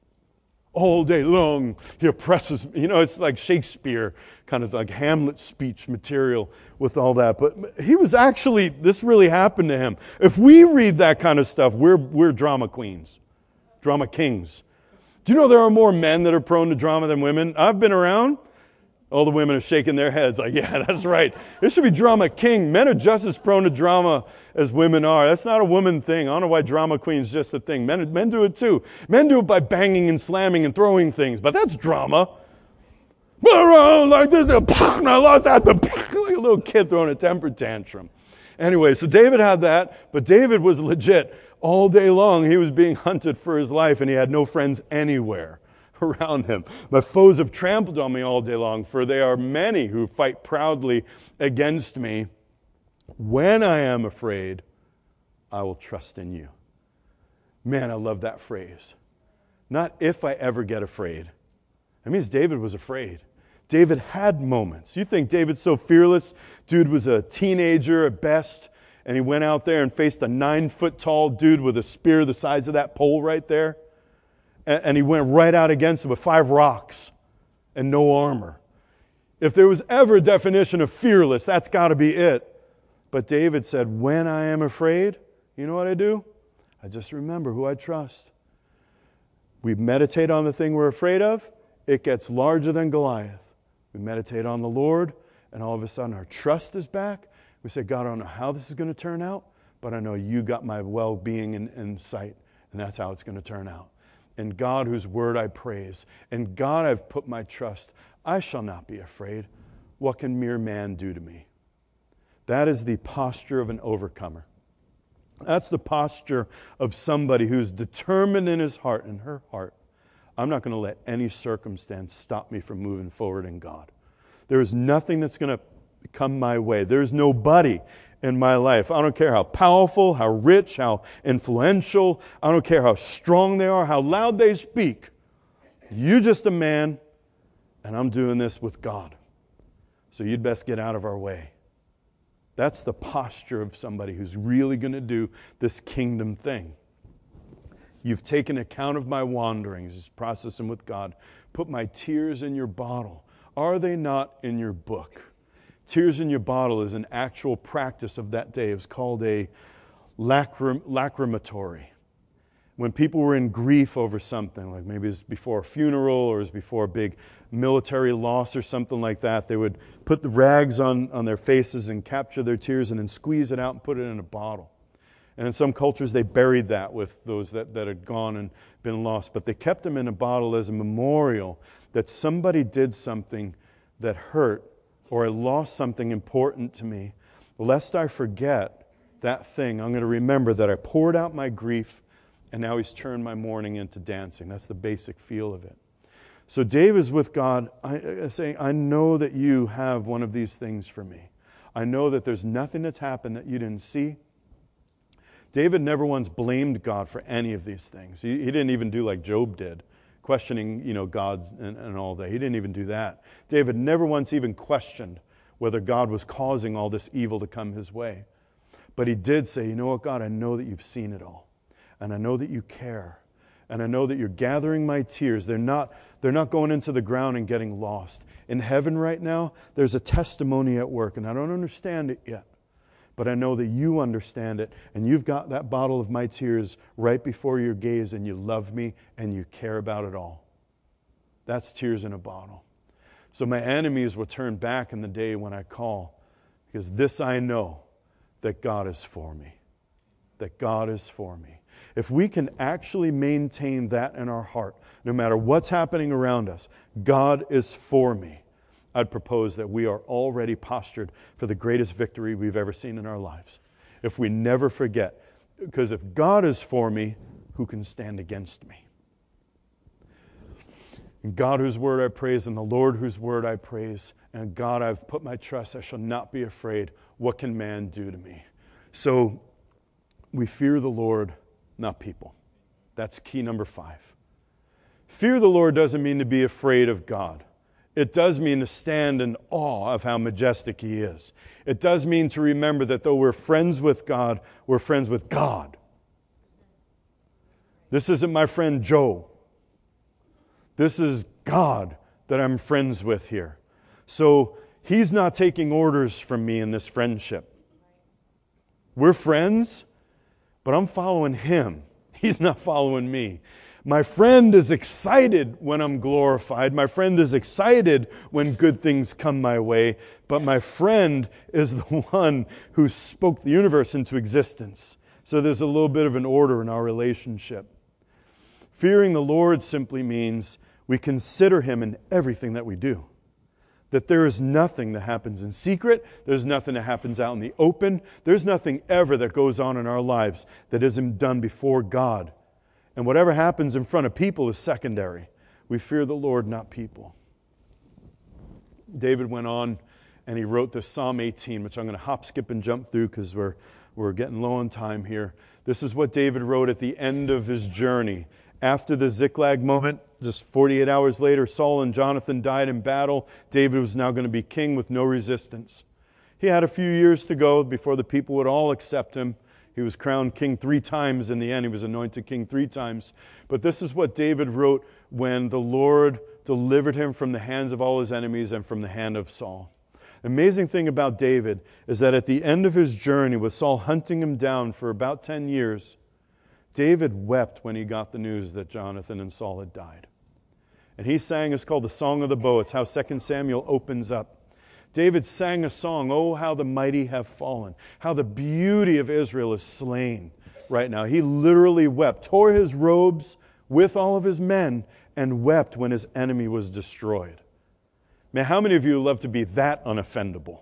All day long, he oppresses me. You know, it's like Shakespeare, kind of like Hamlet speech material with all that. But he was actually, this really happened to him. If we read that kind of stuff, we're, we're drama queens, drama kings. Do you know there are more men that are prone to drama than women? I've been around. All the women are shaking their heads like, yeah, that's right. There should be drama king. Men are just as prone to drama as women are. That's not a woman thing. I don't know why drama queen's just a thing. Men, men do it too. Men do it by banging and slamming and throwing things, but that's drama. Around like this, and I lost that, like a little kid throwing a temper tantrum. Anyway, so David had that, but David was legit. All day long, he was being hunted for his life, and he had no friends anywhere around him. My foes have trampled on me all day long, for they are many who fight proudly against me. When I am afraid, I will trust in you. Man, I love that phrase. Not if I ever get afraid. That means David was afraid. David had moments. You think David's so fearless? Dude was a teenager at best, and he went out there and faced a nine-foot-tall dude with a spear the size of that pole right there. And he went right out against him with five rocks and no armor. If there was ever a definition of fearless, that's got to be it. But David said, when I am afraid, you know what I do? I just remember who I trust. We meditate on the thing we're afraid of. It gets larger than Goliath. We meditate on the Lord, and all of a sudden our trust is back. We say, God, I don't know how this is going to turn out, but I know you got my well-being in, in sight, and that's how it's going to turn out. In God whose word I praise, in God I've put my trust, I shall not be afraid. What can mere man do to me? That is the posture of an overcomer. That's the posture of somebody who's determined in his heart, in her heart, I'm not going to let any circumstance stop me from moving forward in God. There is nothing that's going to come my way. There's nobody in my life. I don't care how powerful, how rich, how influential. I don't care how strong they are, how loud they speak. You're just a man, and I'm doing this with God. So you'd best get out of our way. That's the posture of somebody who's really going to do this kingdom thing. You've taken account of my wanderings, just processing with God. Put my tears in your bottle. Are they not in your book? Tears in your bottle is an actual practice of that day. It was called a lacrim- lacrimatory. When people were in grief over something, like maybe it's before a funeral or it's before a big military loss or something like that, they would put the rags on, on their faces and capture their tears and then squeeze it out and put it in a bottle. And in some cultures, they buried that with those that, that had gone and been lost. But they kept them in a bottle as a memorial that somebody did something that hurt or I lost something important to me. Lest I forget that thing, I'm going to remember that I poured out my grief and now he's turned my mourning into dancing. That's the basic feel of it. So David's with God I, saying, I know that you have one of these things for me. I know that there's nothing that's happened that you didn't see. David never once blamed God for any of these things. He, he didn't even do like Job did. questioning, you know, God and, and all that. He didn't even do that. David never once even questioned whether God was causing all this evil to come his way. But he did say, you know what, God, I know that you've seen it all. And I know that you care. And I know that you're gathering my tears. They're not, they're not going into the ground and getting lost. In heaven right now, there's a testimony at work, and I don't understand it yet. But I know that you understand it, and you've got that bottle of my tears right before your gaze, and you love me, and you care about it all. That's tears in a bottle. So my enemies will turn back in the day when I call, because this I know, that God is for me. That God is for me. If we can actually maintain that in our heart, no matter what's happening around us, God is for me, I'd propose that we are already postured for the greatest victory we've ever seen in our lives. If we never forget, because if God is for me, who can stand against me? In God whose word I praise, and the Lord whose word I praise, and God I've put my trust, I shall not be afraid. What can man do to me? So we fear the Lord, not people. That's key number five. Fear the Lord doesn't mean to be afraid of God. It does mean to stand in awe of how majestic He is. It does mean to remember that though we're friends with God, we're friends with God. This isn't my friend Joe. This is God that I'm friends with here. So He's not taking orders from me in this friendship. We're friends, but I'm following Him. He's not following me. My friend is excited when I'm glorified. My friend is excited when good things come my way. But my friend is the one who spoke the universe into existence. So there's a little bit of an order in our relationship. Fearing the Lord simply means we consider Him in everything that we do. That there is nothing that happens in secret. There's nothing that happens out in the open. There's nothing ever that goes on in our lives that isn't done before God. And whatever happens in front of people is secondary. We fear the Lord, not people. David went on and he wrote this Psalm eighteen, which I'm going to hop, skip, and jump through because we're, we're getting low on time here. This is what David wrote at the end of his journey. After the Ziklag moment, just forty-eight hours later, Saul and Jonathan died in battle. David was now going to be king with no resistance. He had a few years to go before the people would all accept him. He was crowned king three times in the end. He was anointed king three times. But this is what David wrote when the Lord delivered him from the hands of all his enemies and from the hand of Saul. The amazing thing about David is that at the end of his journey, with Saul hunting him down for about ten years, David wept when he got the news that Jonathan and Saul had died. And he sang, it's called the Song of the Bow. It's how Second Samuel opens up. David sang a song, oh, how the mighty have fallen, how the beauty of Israel is slain right now. He literally wept, tore his robes with all of his men, and wept when his enemy was destroyed. Man, how many of you love to be that unoffendable?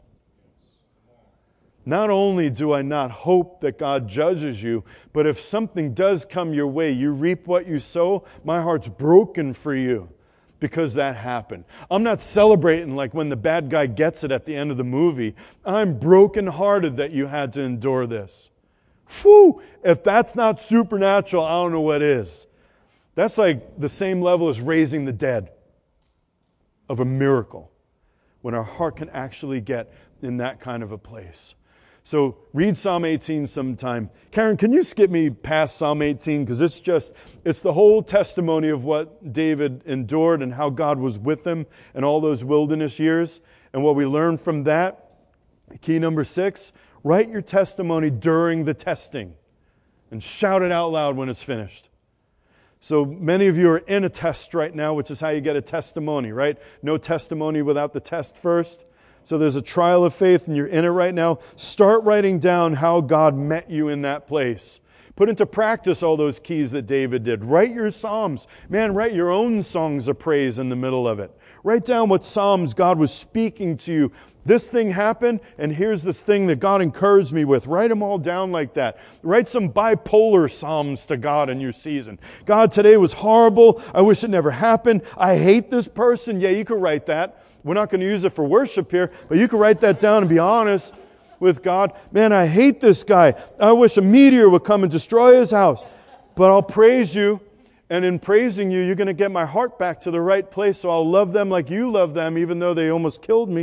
Not only do I not hope that God judges you, but if something does come your way, you reap what you sow, my heart's broken for you. Because that happened. I'm not celebrating like when the bad guy gets it at the end of the movie. I'm brokenhearted that you had to endure this. Whew! If that's not supernatural, I don't know what is. That's like the same level as raising the dead of a miracle. When our heart can actually get in that kind of a place. So read Psalm eighteen sometime. Karen, can you skip me past Psalm eighteen? Because it's just, it's the whole testimony of what David endured and how God was with him in all those wilderness years. And what we learn from that, key number six, write your testimony during the testing and shout it out loud when it's finished. So many of you are in a test right now, which is how you get a testimony, right? No testimony without the test first. So there's a trial of faith and you're in it right now. Start writing down how God met you in that place. Put into practice all those keys that David did. Write your psalms. Man, write your own songs of praise in the middle of it. Write down what psalms God was speaking to you. This thing happened, and here's this thing that God encouraged me with. Write them all down like that. Write some bipolar psalms to God in your season. God, today was horrible. I wish it never happened. I hate this person. Yeah, you could write that. We're not going to use it for worship here, but you can write that down and be honest with God. Man, I hate this guy. I wish a meteor would come and destroy his house. But I'll praise you, And in praising you, you're going to get my heart back to the right place, so I'll love them like you love them, even though they almost killed me.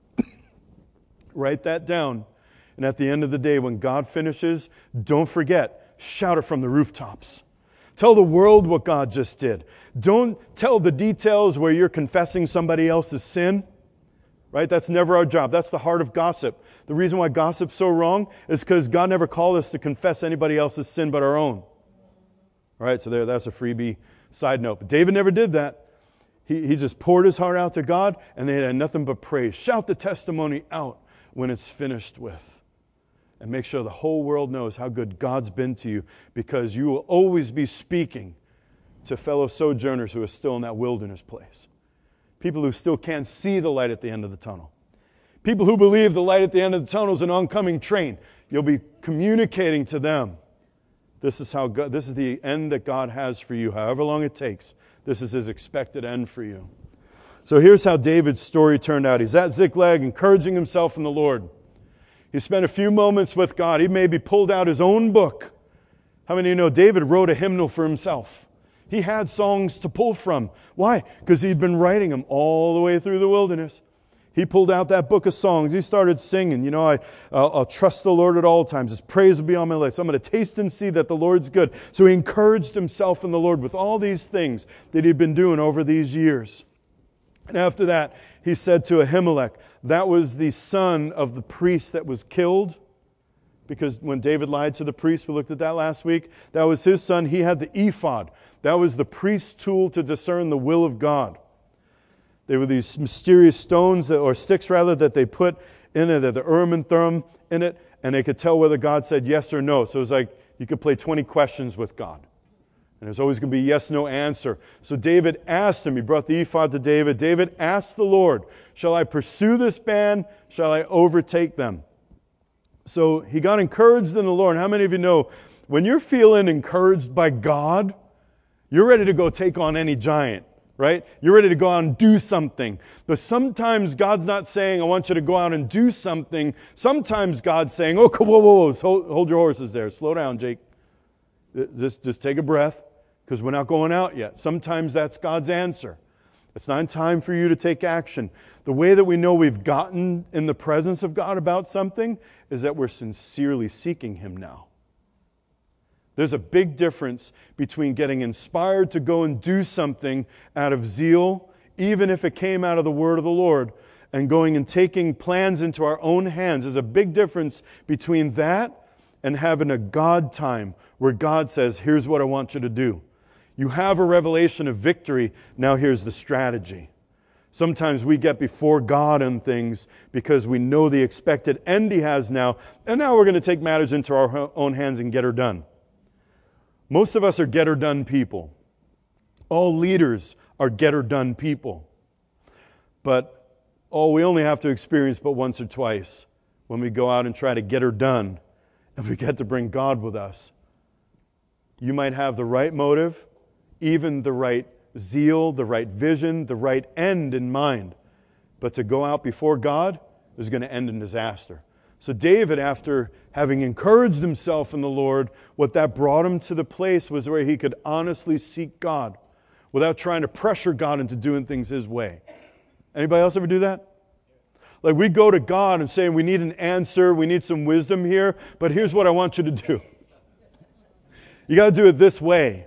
Write that down. And at the end of the day, when God finishes, don't forget, shout it from the rooftops. Tell the world what God just did. Don't tell the details where you're confessing somebody else's sin. Right? That's never our job. That's the heart of gossip. The reason why gossip's so wrong is because God never called us to confess anybody else's sin but our own. All right, so there, that's a freebie side note. But David never did that. He, he just poured his heart out to God, and they had nothing but praise. Shout the testimony out when it's finished with. And make sure the whole world knows how good God's been to you, because you will always be speaking to fellow sojourners who are still in that wilderness place. People who still can't see the light at the end of the tunnel. People who believe the light at the end of the tunnel is an oncoming train. You'll be communicating to them. This is how God, this is the end that God has for you, however long it takes. This is His expected end for you. So here's how David's story turned out. He's at Ziklag, encouraging himself in the Lord. He spent a few moments with God. He maybe pulled out his own book. How many of you know David wrote a hymnal for himself? He had songs to pull from. Why? Because he'd been writing them all the way through the wilderness. He pulled out that book of songs. He started singing. You know, I, I'll, I'll trust the Lord at all times. His praise will be on my lips. I'm going to taste and see that the Lord's good. So he encouraged himself in the Lord with all these things that he'd been doing over these years. And after that, he said to Ahimelech, that was the son of the priest that was killed. Because when David lied to the priest, we looked at that last week, that was his son. He had the ephod. That was the priest's tool to discern the will of God. They were these mysterious stones, that, or sticks rather, that they put in it, the Urim and Thummim in it, and they could tell whether God said yes or no. So it was like you could play twenty questions with God. And there's always going to be yes, no answer. So David asked him, he brought the ephod to David. David asked the Lord, shall I pursue this band? Shall I overtake them? So he got encouraged in the Lord. And how many of you know, when you're feeling encouraged by God, you're ready to go take on any giant, right? You're ready to go out and do something. But sometimes God's not saying, I want you to go out and do something. Sometimes God's saying, oh, whoa, whoa, whoa, hold, hold your horses there. Slow down, Jake. Just, just take a breath, because we're not going out yet. Sometimes that's God's answer. It's not time for you to take action. The way that we know we've gotten in the presence of God about something is that we're sincerely seeking Him now. There's a big difference between getting inspired to go and do something out of zeal, even if it came out of the word of the Lord, and going and taking plans into our own hands. There's a big difference between that and having a God time where God says, here's what I want you to do. You have a revelation of victory. Now here's the strategy. Sometimes we get before God on things because we know the expected end He has now, and now we're going to take matters into our own hands and get her done. Most of us are get-her-done people. All leaders are get-her-done people. But, oh, we only have to experience but once or twice when we go out and try to get her done, and we get to bring God with us. You might have the right motive, even the right zeal, the right vision, the right end in mind. But to go out before God is going to end in disaster. So David, after having encouraged himself in the Lord, what that brought him to the place was where he could honestly seek God without trying to pressure God into doing things his way. Anybody else ever do that? Like we go to God and say, we need an answer, we need some wisdom here, but here's what I want you to do. You got to do it this way.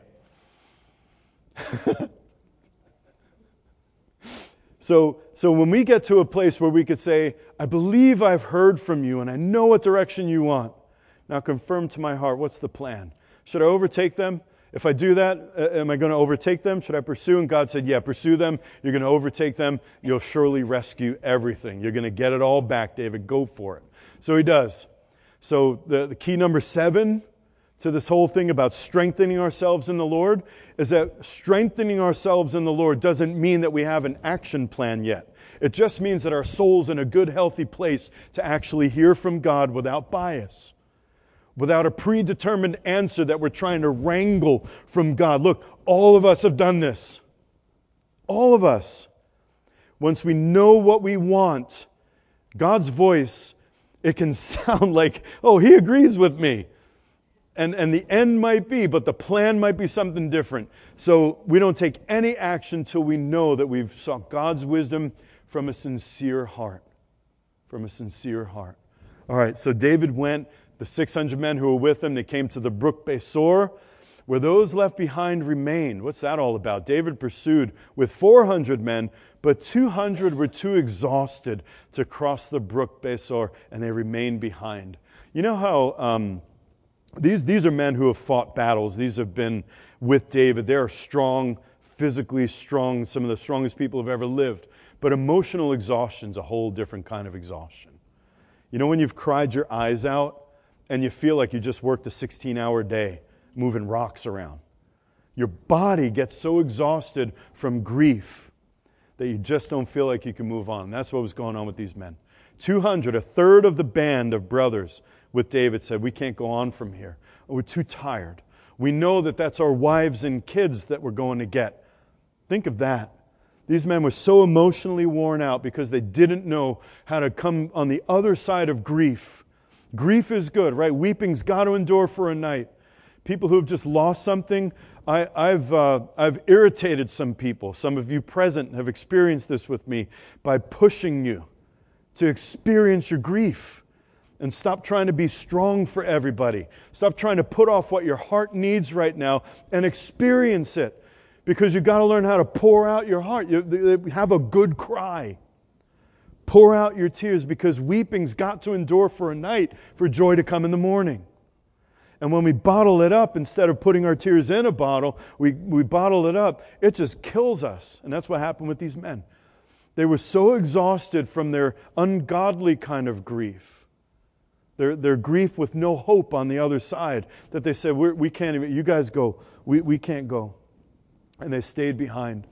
So, so when we get to a place where we could say, I believe I've heard from you and I know what direction you want. Now confirm to my heart, what's the plan? Should I overtake them? If I do that, uh, am I going to overtake them? Should I pursue? And God said, yeah, pursue them. You're going to overtake them. You'll surely rescue everything. You're going to get it all back, David. Go for it. So he does. So the, the key number seven to this whole thing about strengthening ourselves in the Lord is that strengthening ourselves in the Lord doesn't mean that we have an action plan yet. It just means that our soul's in a good, healthy place to actually hear from God without bias, without a predetermined answer that we're trying to wrangle from God. Look, all of us have done this. All of us. Once we know what we want, God's voice, it can sound like, oh, He agrees with me. And, and the end might be, but the plan might be something different. So we don't take any action till we know that we've sought God's wisdom from a sincere heart. From a sincere heart. All right, so David went, the six hundred men who were with him, they came to the brook Besor, where those left behind remained. What's that all about? David pursued with four hundred men, but two hundred were too exhausted to cross the brook Besor, and they remained behind. You know how um, these, these are men who have fought battles. These have been with David. They are strong, physically strong, some of the strongest people who have ever lived. But emotional exhaustion is a whole different kind of exhaustion. You know when you've cried your eyes out and you feel like you just worked a sixteen-hour day moving rocks around? Your body gets so exhausted from grief that you just don't feel like you can move on. And that's what was going on with these men. two hundred, a third of the band of brothers with David said, we can't go on from here. We're too tired. We know that that's our wives and kids that we're going to get. Think of that. These men were so emotionally worn out because they didn't know how to come on the other side of grief. Grief is good, right? Weeping's got to endure for a night. People who have just lost something, I, I've, uh, I've irritated some people. Some of you present have experienced this with me by pushing you to experience your grief. And stop trying to be strong for everybody. Stop trying to put off what your heart needs right now and experience it. Because you've got to learn how to pour out your heart. You have a good cry. Pour out your tears, because weeping's got to endure for a night for joy to come in the morning. And when we bottle it up, instead of putting our tears in a bottle, we, we bottle it up, it just kills us. And that's what happened with these men. They were so exhausted from their ungodly kind of grief. Their, their grief with no hope on the other side, that they said, We're, we can't even, you guys go, we, we can't go. And they stayed behind.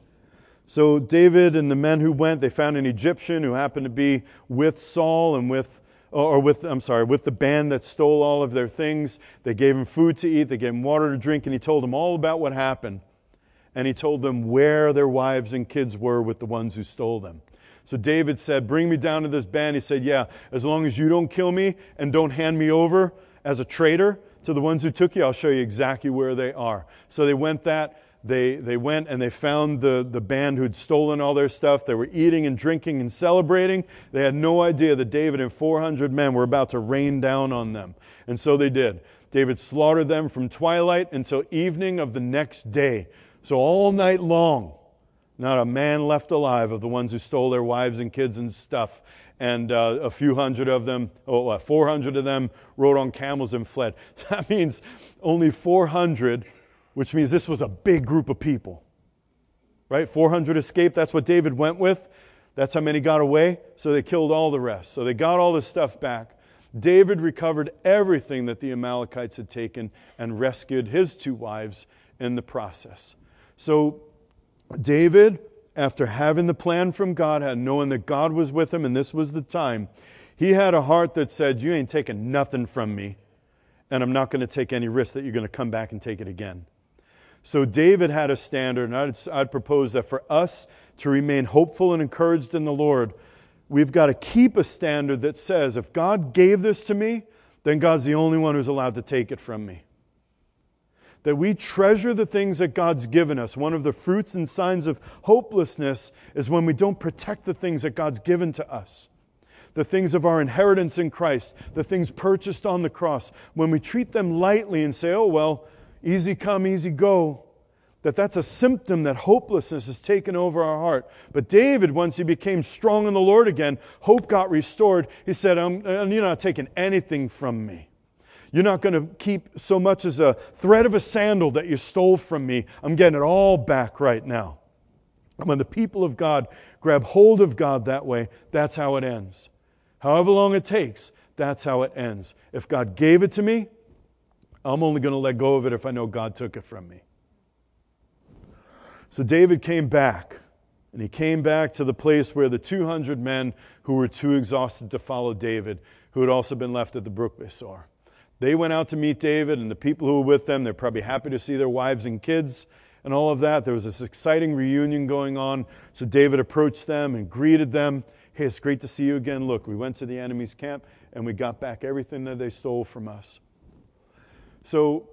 So David and the men who went, they found an Egyptian who happened to be with Saul and with, or with, I'm sorry, with the band that stole all of their things. They gave him food to eat, they gave him water to drink, and he told them all about what happened. And he told them where their wives and kids were with the ones who stole them. So David said, bring me down to this band. He said, yeah, as long as you don't kill me and don't hand me over as a traitor to the ones who took you, I'll show you exactly where they are. So they went that. They they went and they found the, the band who'd stolen all their stuff. They were eating and drinking and celebrating. They had no idea that David and four hundred men were about to rain down on them. And so they did. David slaughtered them from twilight until evening of the next day. So all night long, not a man left alive of the ones who stole their wives and kids and stuff. And uh, a few hundred of them, oh, four hundred of them rode on camels and fled. That means only four hundred, which means this was a big group of people. Right? four hundred escaped. That's what David went with. That's how many got away. So they killed all the rest. So they got all this stuff back. David recovered everything that the Amalekites had taken and rescued his two wives in the process. So David, after having the plan from God, had knowing that God was with him and this was the time, he had a heart that said, you ain't taking nothing from me, and I'm not going to take any risk that you're going to come back and take it again. So David had a standard, and I'd, I'd propose that for us to remain hopeful and encouraged in the Lord, we've got to keep a standard that says, if God gave this to me, then God's the only one who's allowed to take it from me. That we treasure the things that God's given us. One of the fruits and signs of hopelessness is when we don't protect the things that God's given to us. The things of our inheritance in Christ, the things purchased on the cross. When we treat them lightly and say, oh, well, easy come, easy go, that that's a symptom that hopelessness has taken over our heart. But David, once he became strong in the Lord again, hope got restored. He said, I'm, you're not taking anything from me. You're not going to keep so much as a thread of a sandal that you stole from me. I'm getting it all back right now. And when the people of God grab hold of God that way, that's how it ends. However long it takes, that's how it ends. If God gave it to me, I'm only going to let go of it if I know God took it from me. So David came back, and he came back to the place where the two hundred men who were too exhausted to follow David, who had also been left at the brook Besor. They went out to meet David, and the people who were with them, they're probably happy to see their wives and kids and all of that. There was this exciting reunion going on. So David approached them and greeted them. Hey, it's great to see you again. Look, we went to the enemy's camp, and we got back everything that they stole from us. So,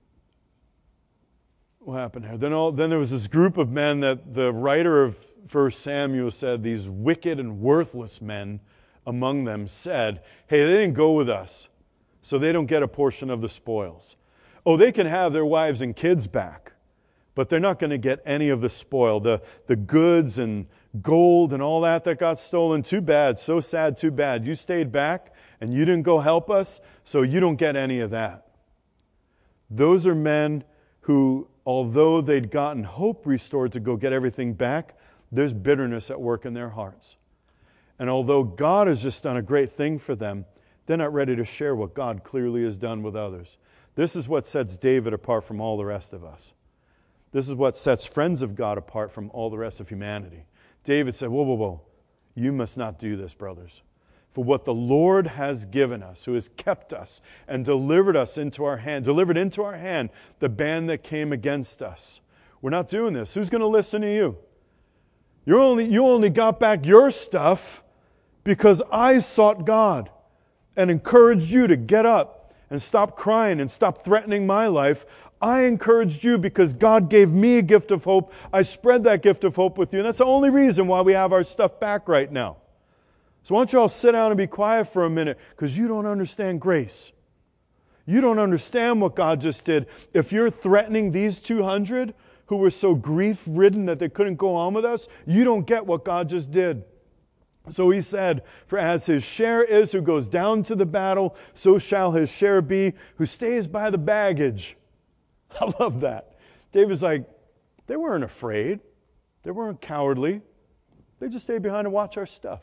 what happened here? Then, all, then there was this group of men that the writer of First Samuel said, these wicked and worthless men among them said, hey, they didn't go with us, so they don't get a portion of the spoils. Oh, they can have their wives and kids back, but they're not going to get any of the spoil. The, the goods and gold and all that that got stolen, too bad, so sad, too bad. You stayed back and you didn't go help us, so you don't get any of that. Those are men who, although they'd gotten hope restored to go get everything back, there's bitterness at work in their hearts. And although God has just done a great thing for them, they're not ready to share what God clearly has done with others. This is what sets David apart from all the rest of us. This is what sets friends of God apart from all the rest of humanity. David said, whoa, whoa, whoa, you must not do this, brothers. For what the Lord has given us, who has kept us and delivered us into our hand, delivered into our hand the band that came against us. We're not doing this. Who's going to listen to you? You're only, you only got back your stuff because I sought God and encouraged you to get up and stop crying and stop threatening my life. I encouraged you because God gave me a gift of hope. I spread that gift of hope with you. And that's the only reason why we have our stuff back right now. So why don't you all sit down and be quiet for a minute, because you don't understand grace. You don't understand what God just did. If you're threatening these two hundred who were so grief-ridden that they couldn't go on with us, you don't get what God just did. So he said, for as his share is who goes down to the battle, so shall his share be who stays by the baggage. I love that. David's like, they weren't afraid. They weren't cowardly. They just stayed behind and watch our stuff.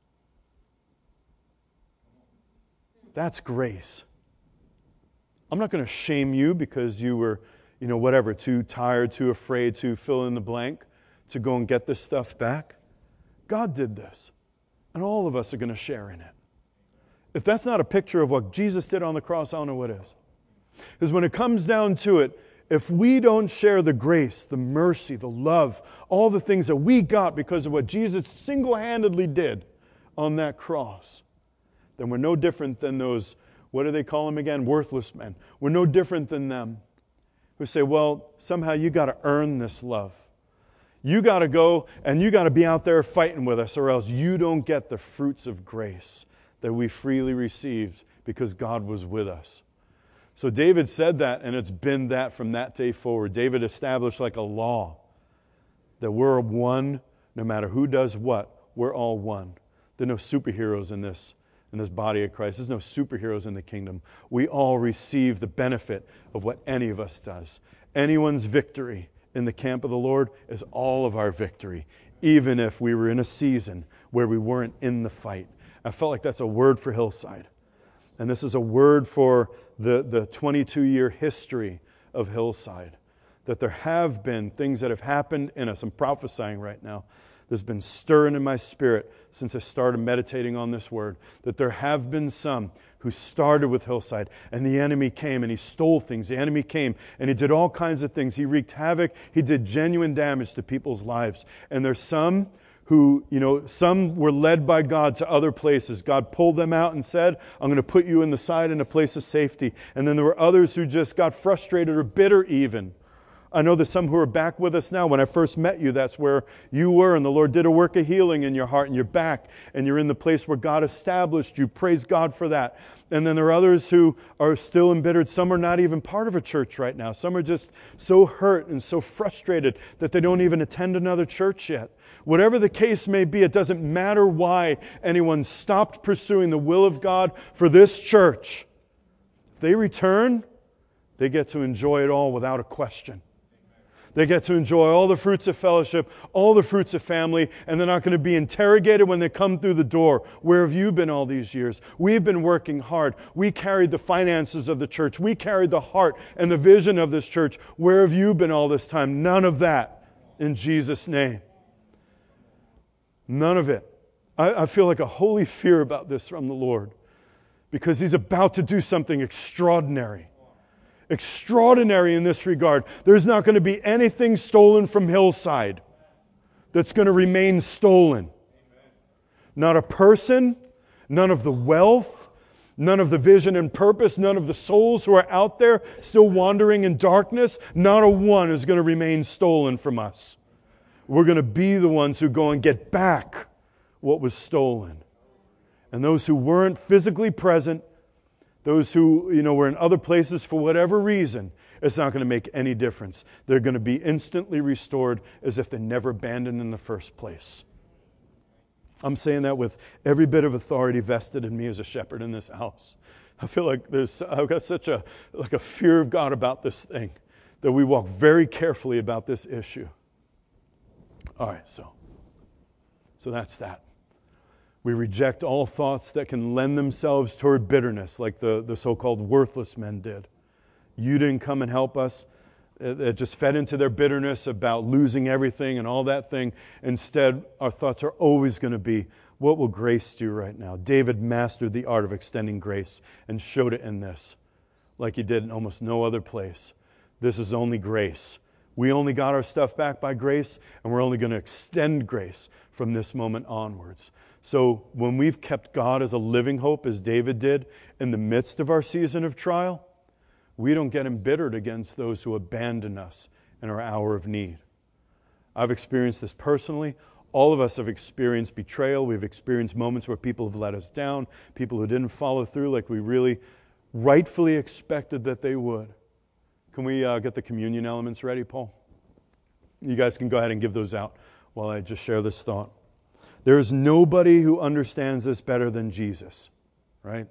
That's grace. I'm not going to shame you because you were, you know, whatever, too tired, too afraid to fill in the blank to go and get this stuff back. God did this. And all of us are going to share in it. If that's not a picture of what Jesus did on the cross, I don't know what is. Because when it comes down to it, if we don't share the grace, the mercy, the love, all the things that we got because of what Jesus single-handedly did on that cross, then we're no different than those, what do they call them again? Worthless men. We're no different than them who say, well, somehow you got to earn this love. You got to go and you got to be out there fighting with us, or else you don't get the fruits of grace that we freely received because God was with us. So David said that, and it's been that from that day forward. David established like a law that we're one, no matter who does what, we're all one. There are no superheroes in this, in this body of Christ. There's no superheroes in the kingdom. We all receive the benefit of what any of us does. Anyone's victory in the camp of the Lord is all of our victory, even if we were in a season where we weren't in the fight. I felt like that's a word for Hillside. And this is a word for the, the twenty-two-year history of Hillside. That there have been things that have happened in us. I'm prophesying right now. There's been stirring in my spirit since I started meditating on this word. That there have been some who started with Hillside, and the enemy came and he stole things. The enemy came and he did all kinds of things. He wreaked havoc. He did genuine damage to people's lives. And there's some who, you know, some were led by God to other places. God pulled them out and said, I'm going to put you in the side in a place of safety. And then there were others who just got frustrated or bitter even. I know there's some who are back with us now. When I first met you, that's where you were, and the Lord did a work of healing in your heart, and you're back, and you're in the place where God established you. Praise God for that. And then there are others who are still embittered. Some are not even part of a church right now. Some are just so hurt and so frustrated that they don't even attend another church yet. Whatever the case may be, it doesn't matter why anyone stopped pursuing the will of God for this church. If they return, they get to enjoy it all without a question. They get to enjoy all the fruits of fellowship, all the fruits of family, and they're not going to be interrogated when they come through the door. Where have you been all these years? We've been working hard. We carried the finances of the church. We carried the heart and the vision of this church. Where have you been all this time? None of that in Jesus' name. None of it. I, I feel like a holy fear about this from the Lord, because He's about to do something extraordinary. Extraordinary in this regard. There's not going to be anything stolen from Hillside that's going to remain stolen. Not a person, none of the wealth, none of the vision and purpose, none of the souls who are out there still wandering in darkness, not a one is going to remain stolen from us. We're going to be the ones who go and get back what was stolen. And those who weren't physically present, those who, you know, were in other places for whatever reason, it's not going to make any difference. They're going to be instantly restored as if they never abandoned in the first place. I'm saying that with every bit of authority vested in me as a shepherd in this house. I feel like there's, I've got such a, like a fear of God about this thing that we walk very carefully about this issue. All right, so, so that's that. We reject all thoughts that can lend themselves toward bitterness, like the, the so-called worthless men did. You didn't come and help us. It just fed into their bitterness about losing everything and all that thing. Instead, our thoughts are always going to be, what will grace do right now? David mastered the art of extending grace and showed it in this, like he did in almost no other place. This is only grace. We only got our stuff back by grace, and we're only going to extend grace from this moment onwards. So when we've kept God as a living hope, as David did, in the midst of our season of trial, we don't get embittered against those who abandon us in our hour of need. I've experienced this personally. All of us have experienced betrayal. We've experienced moments where people have let us down, people who didn't follow through like we really rightfully expected that they would. Can we uh, get the communion elements ready, Paul? You guys can go ahead and give those out while I just share this thought. There is nobody who understands this better than Jesus, right?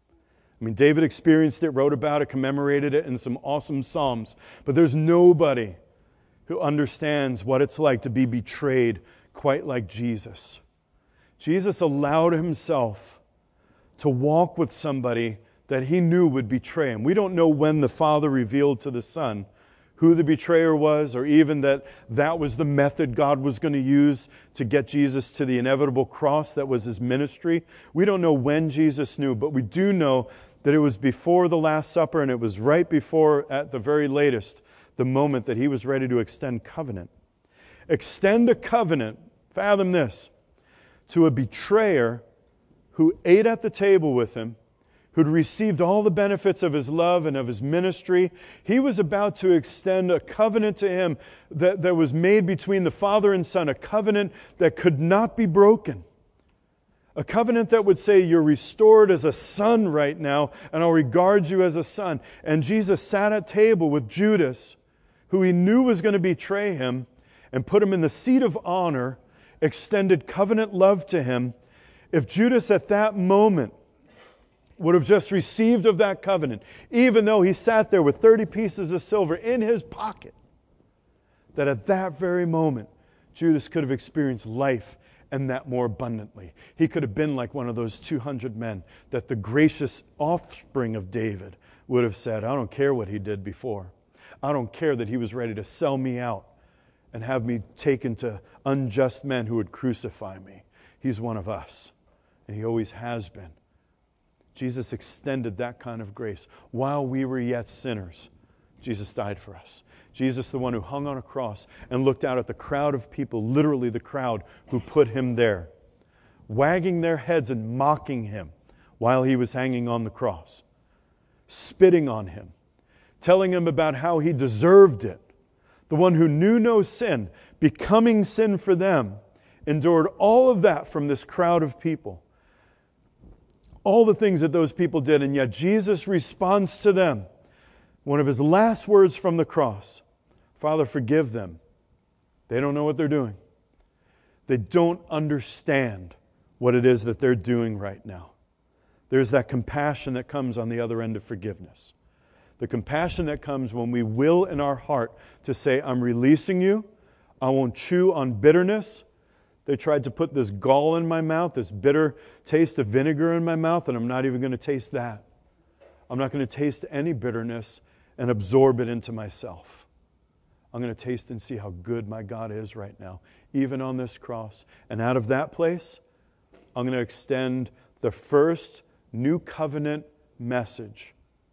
I mean, David experienced it, wrote about it, commemorated it in some awesome Psalms. But there's nobody who understands what it's like to be betrayed quite like Jesus. Jesus allowed himself to walk with somebody that he knew would betray him. We don't know when the Father revealed to the Son who the betrayer was, or even that that was the method God was going to use to get Jesus to the inevitable cross that was his ministry. We don't know when Jesus knew, but we do know that it was before the Last Supper, and it was right before, at the very latest, the moment that he was ready to extend covenant. Extend a covenant, fathom this, to a betrayer who ate at the table with him, who'd received all the benefits of his love and of his ministry. He was about to extend a covenant to him that, that was made between the Father and Son, a covenant that could not be broken. A covenant that would say, you're restored as a son right now, and I'll regard you as a son. And Jesus sat at table with Judas, who he knew was going to betray him, and put him in the seat of honor, extended covenant love to him. If Judas at that moment would have just received of that covenant, even though he sat there with thirty pieces of silver in his pocket, that at that very moment, Judas could have experienced life, and that more abundantly. He could have been like one of those two hundred men that the gracious offspring of David would have said, I don't care what he did before. I don't care that he was ready to sell me out and have me taken to unjust men who would crucify me. He's one of us, and he always has been. Jesus extended that kind of grace. While we were yet sinners, Jesus died for us. Jesus, the one who hung on a cross and looked out at the crowd of people, literally the crowd who put him there, wagging their heads and mocking him while he was hanging on the cross, spitting on him, telling him about how he deserved it. The one who knew no sin, becoming sin for them, endured all of that from this crowd of people. All the things that those people did, and yet Jesus responds to them. One of his last words from the cross, Father, forgive them. They don't know what they're doing. They don't understand what it is that they're doing right now. There's that compassion that comes on the other end of forgiveness. The compassion that comes when we will in our heart to say, I'm releasing you. I won't chew on bitterness. They tried to put this gall in my mouth, this bitter taste of vinegar in my mouth, and I'm not even going to taste that. I'm not going to taste any bitterness and absorb it into myself. I'm going to taste and see how good my God is right now, even on this cross. And out of that place, I'm going to extend the first new covenant message.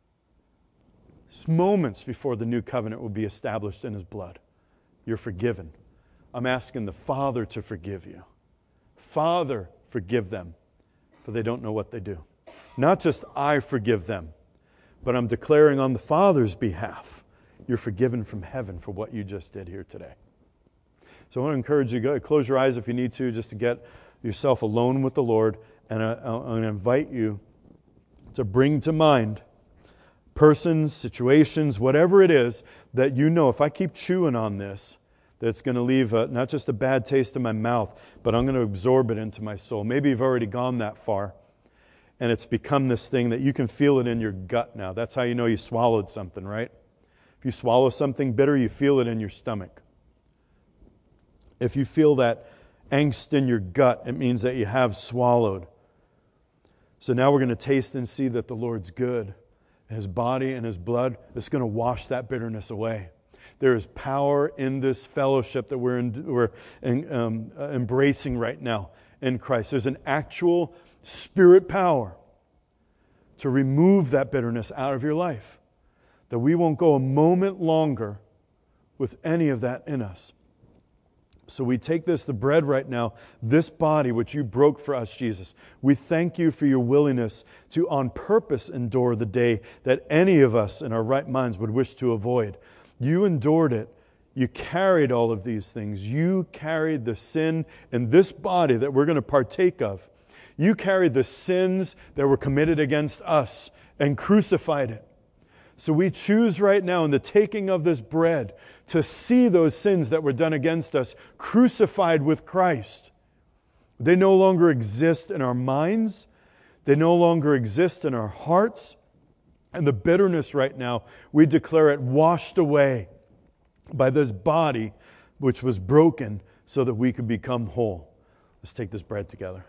It's moments before the new covenant will be established in his blood. You're forgiven. I'm asking the Father to forgive you. Father, forgive them, for they don't know what they do. Not just I forgive them, but I'm declaring on the Father's behalf, you're forgiven from heaven for what you just did here today. So I want to encourage you, go close your eyes if you need to, just to get yourself alone with the Lord. And I, I'm going to invite you to bring to mind persons, situations, whatever it is that you know, if I keep chewing on this, that's going to leave a, not just a bad taste in my mouth, but I'm going to absorb it into my soul. Maybe you've already gone that far, and it's become this thing that you can feel it in your gut now. That's how you know you swallowed something, right? If you swallow something bitter, you feel it in your stomach. If you feel that angst in your gut, it means that you have swallowed. So now we're going to taste and see that the Lord's good. His body and His blood is going to wash that bitterness away. There is power in this fellowship that we're, in, we're in, um, uh, embracing right now in Christ. There's an actual spirit power to remove that bitterness out of your life. That we won't go a moment longer with any of that in us. So we take this, the bread right now, this body which you broke for us, Jesus. We thank you for your willingness to on purpose endure the day that any of us in our right minds would wish to avoid. You endured it. You carried all of these things. You carried the sin in this body that we're going to partake of. You carried the sins that were committed against us and crucified it. So we choose right now in the taking of this bread to see those sins that were done against us crucified with Christ. They no longer exist in our minds. They no longer exist in our hearts. And the bitterness right now, we declare it washed away by this body which was broken so that we could become whole. Let's take this bread together.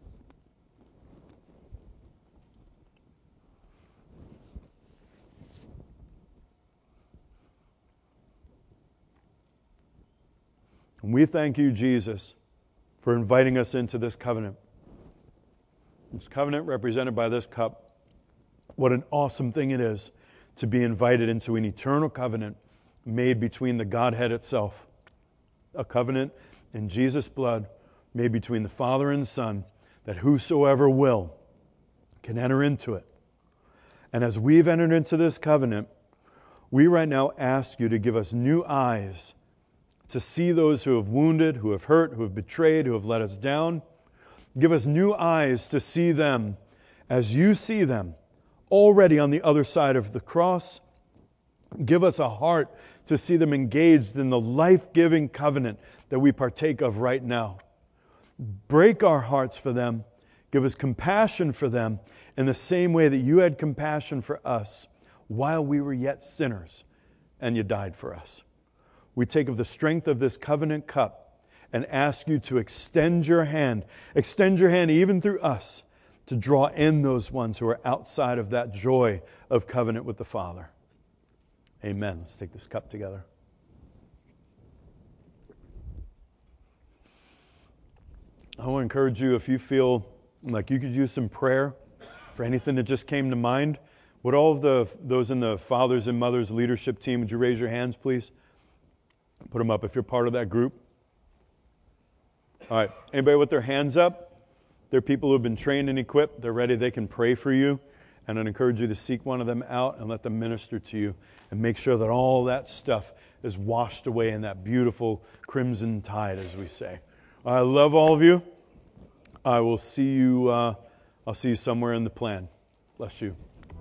And we thank you, Jesus, for inviting us into this covenant. This covenant represented by this cup. What an awesome thing it is to be invited into an eternal covenant made between the Godhead itself. A covenant in Jesus' blood made between the Father and Son, that whosoever will can enter into it. And as we've entered into this covenant, we right now ask you to give us new eyes to see those who have wounded, who have hurt, who have betrayed, who have let us down. Give us new eyes to see them as you see them already on the other side of the cross. Give us a heart to see them engaged in the life-giving covenant that we partake of right now. Break our hearts for them. Give us compassion for them in the same way that you had compassion for us while we were yet sinners and you died for us. We take of the strength of this covenant cup and ask you to extend your hand, extend your hand even through us to draw in those ones who are outside of that joy of covenant with the Father. Amen. Let's take this cup together. I want to encourage you, if you feel like you could use some prayer for anything that just came to mind, would all of the those in the fathers and mothers leadership team, would you raise your hands, please? Put them up if you're part of that group. All right. Anybody with their hands up? They're people who have been trained and equipped. They're ready. They can pray for you. And I'd encourage you to seek one of them out and let them minister to you and make sure that all that stuff is washed away in that beautiful crimson tide, as we say. I love all of you. I will see you. Uh, I'll see you somewhere in the plan. Bless you.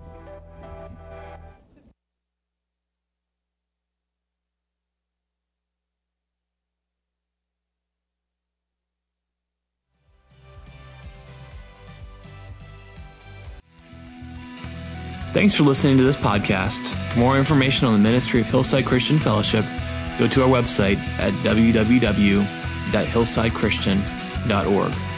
Thanks for listening to this podcast. For more information on the ministry of Hillside Christian Fellowship, go to our website at w w w dot hillside christian dot org.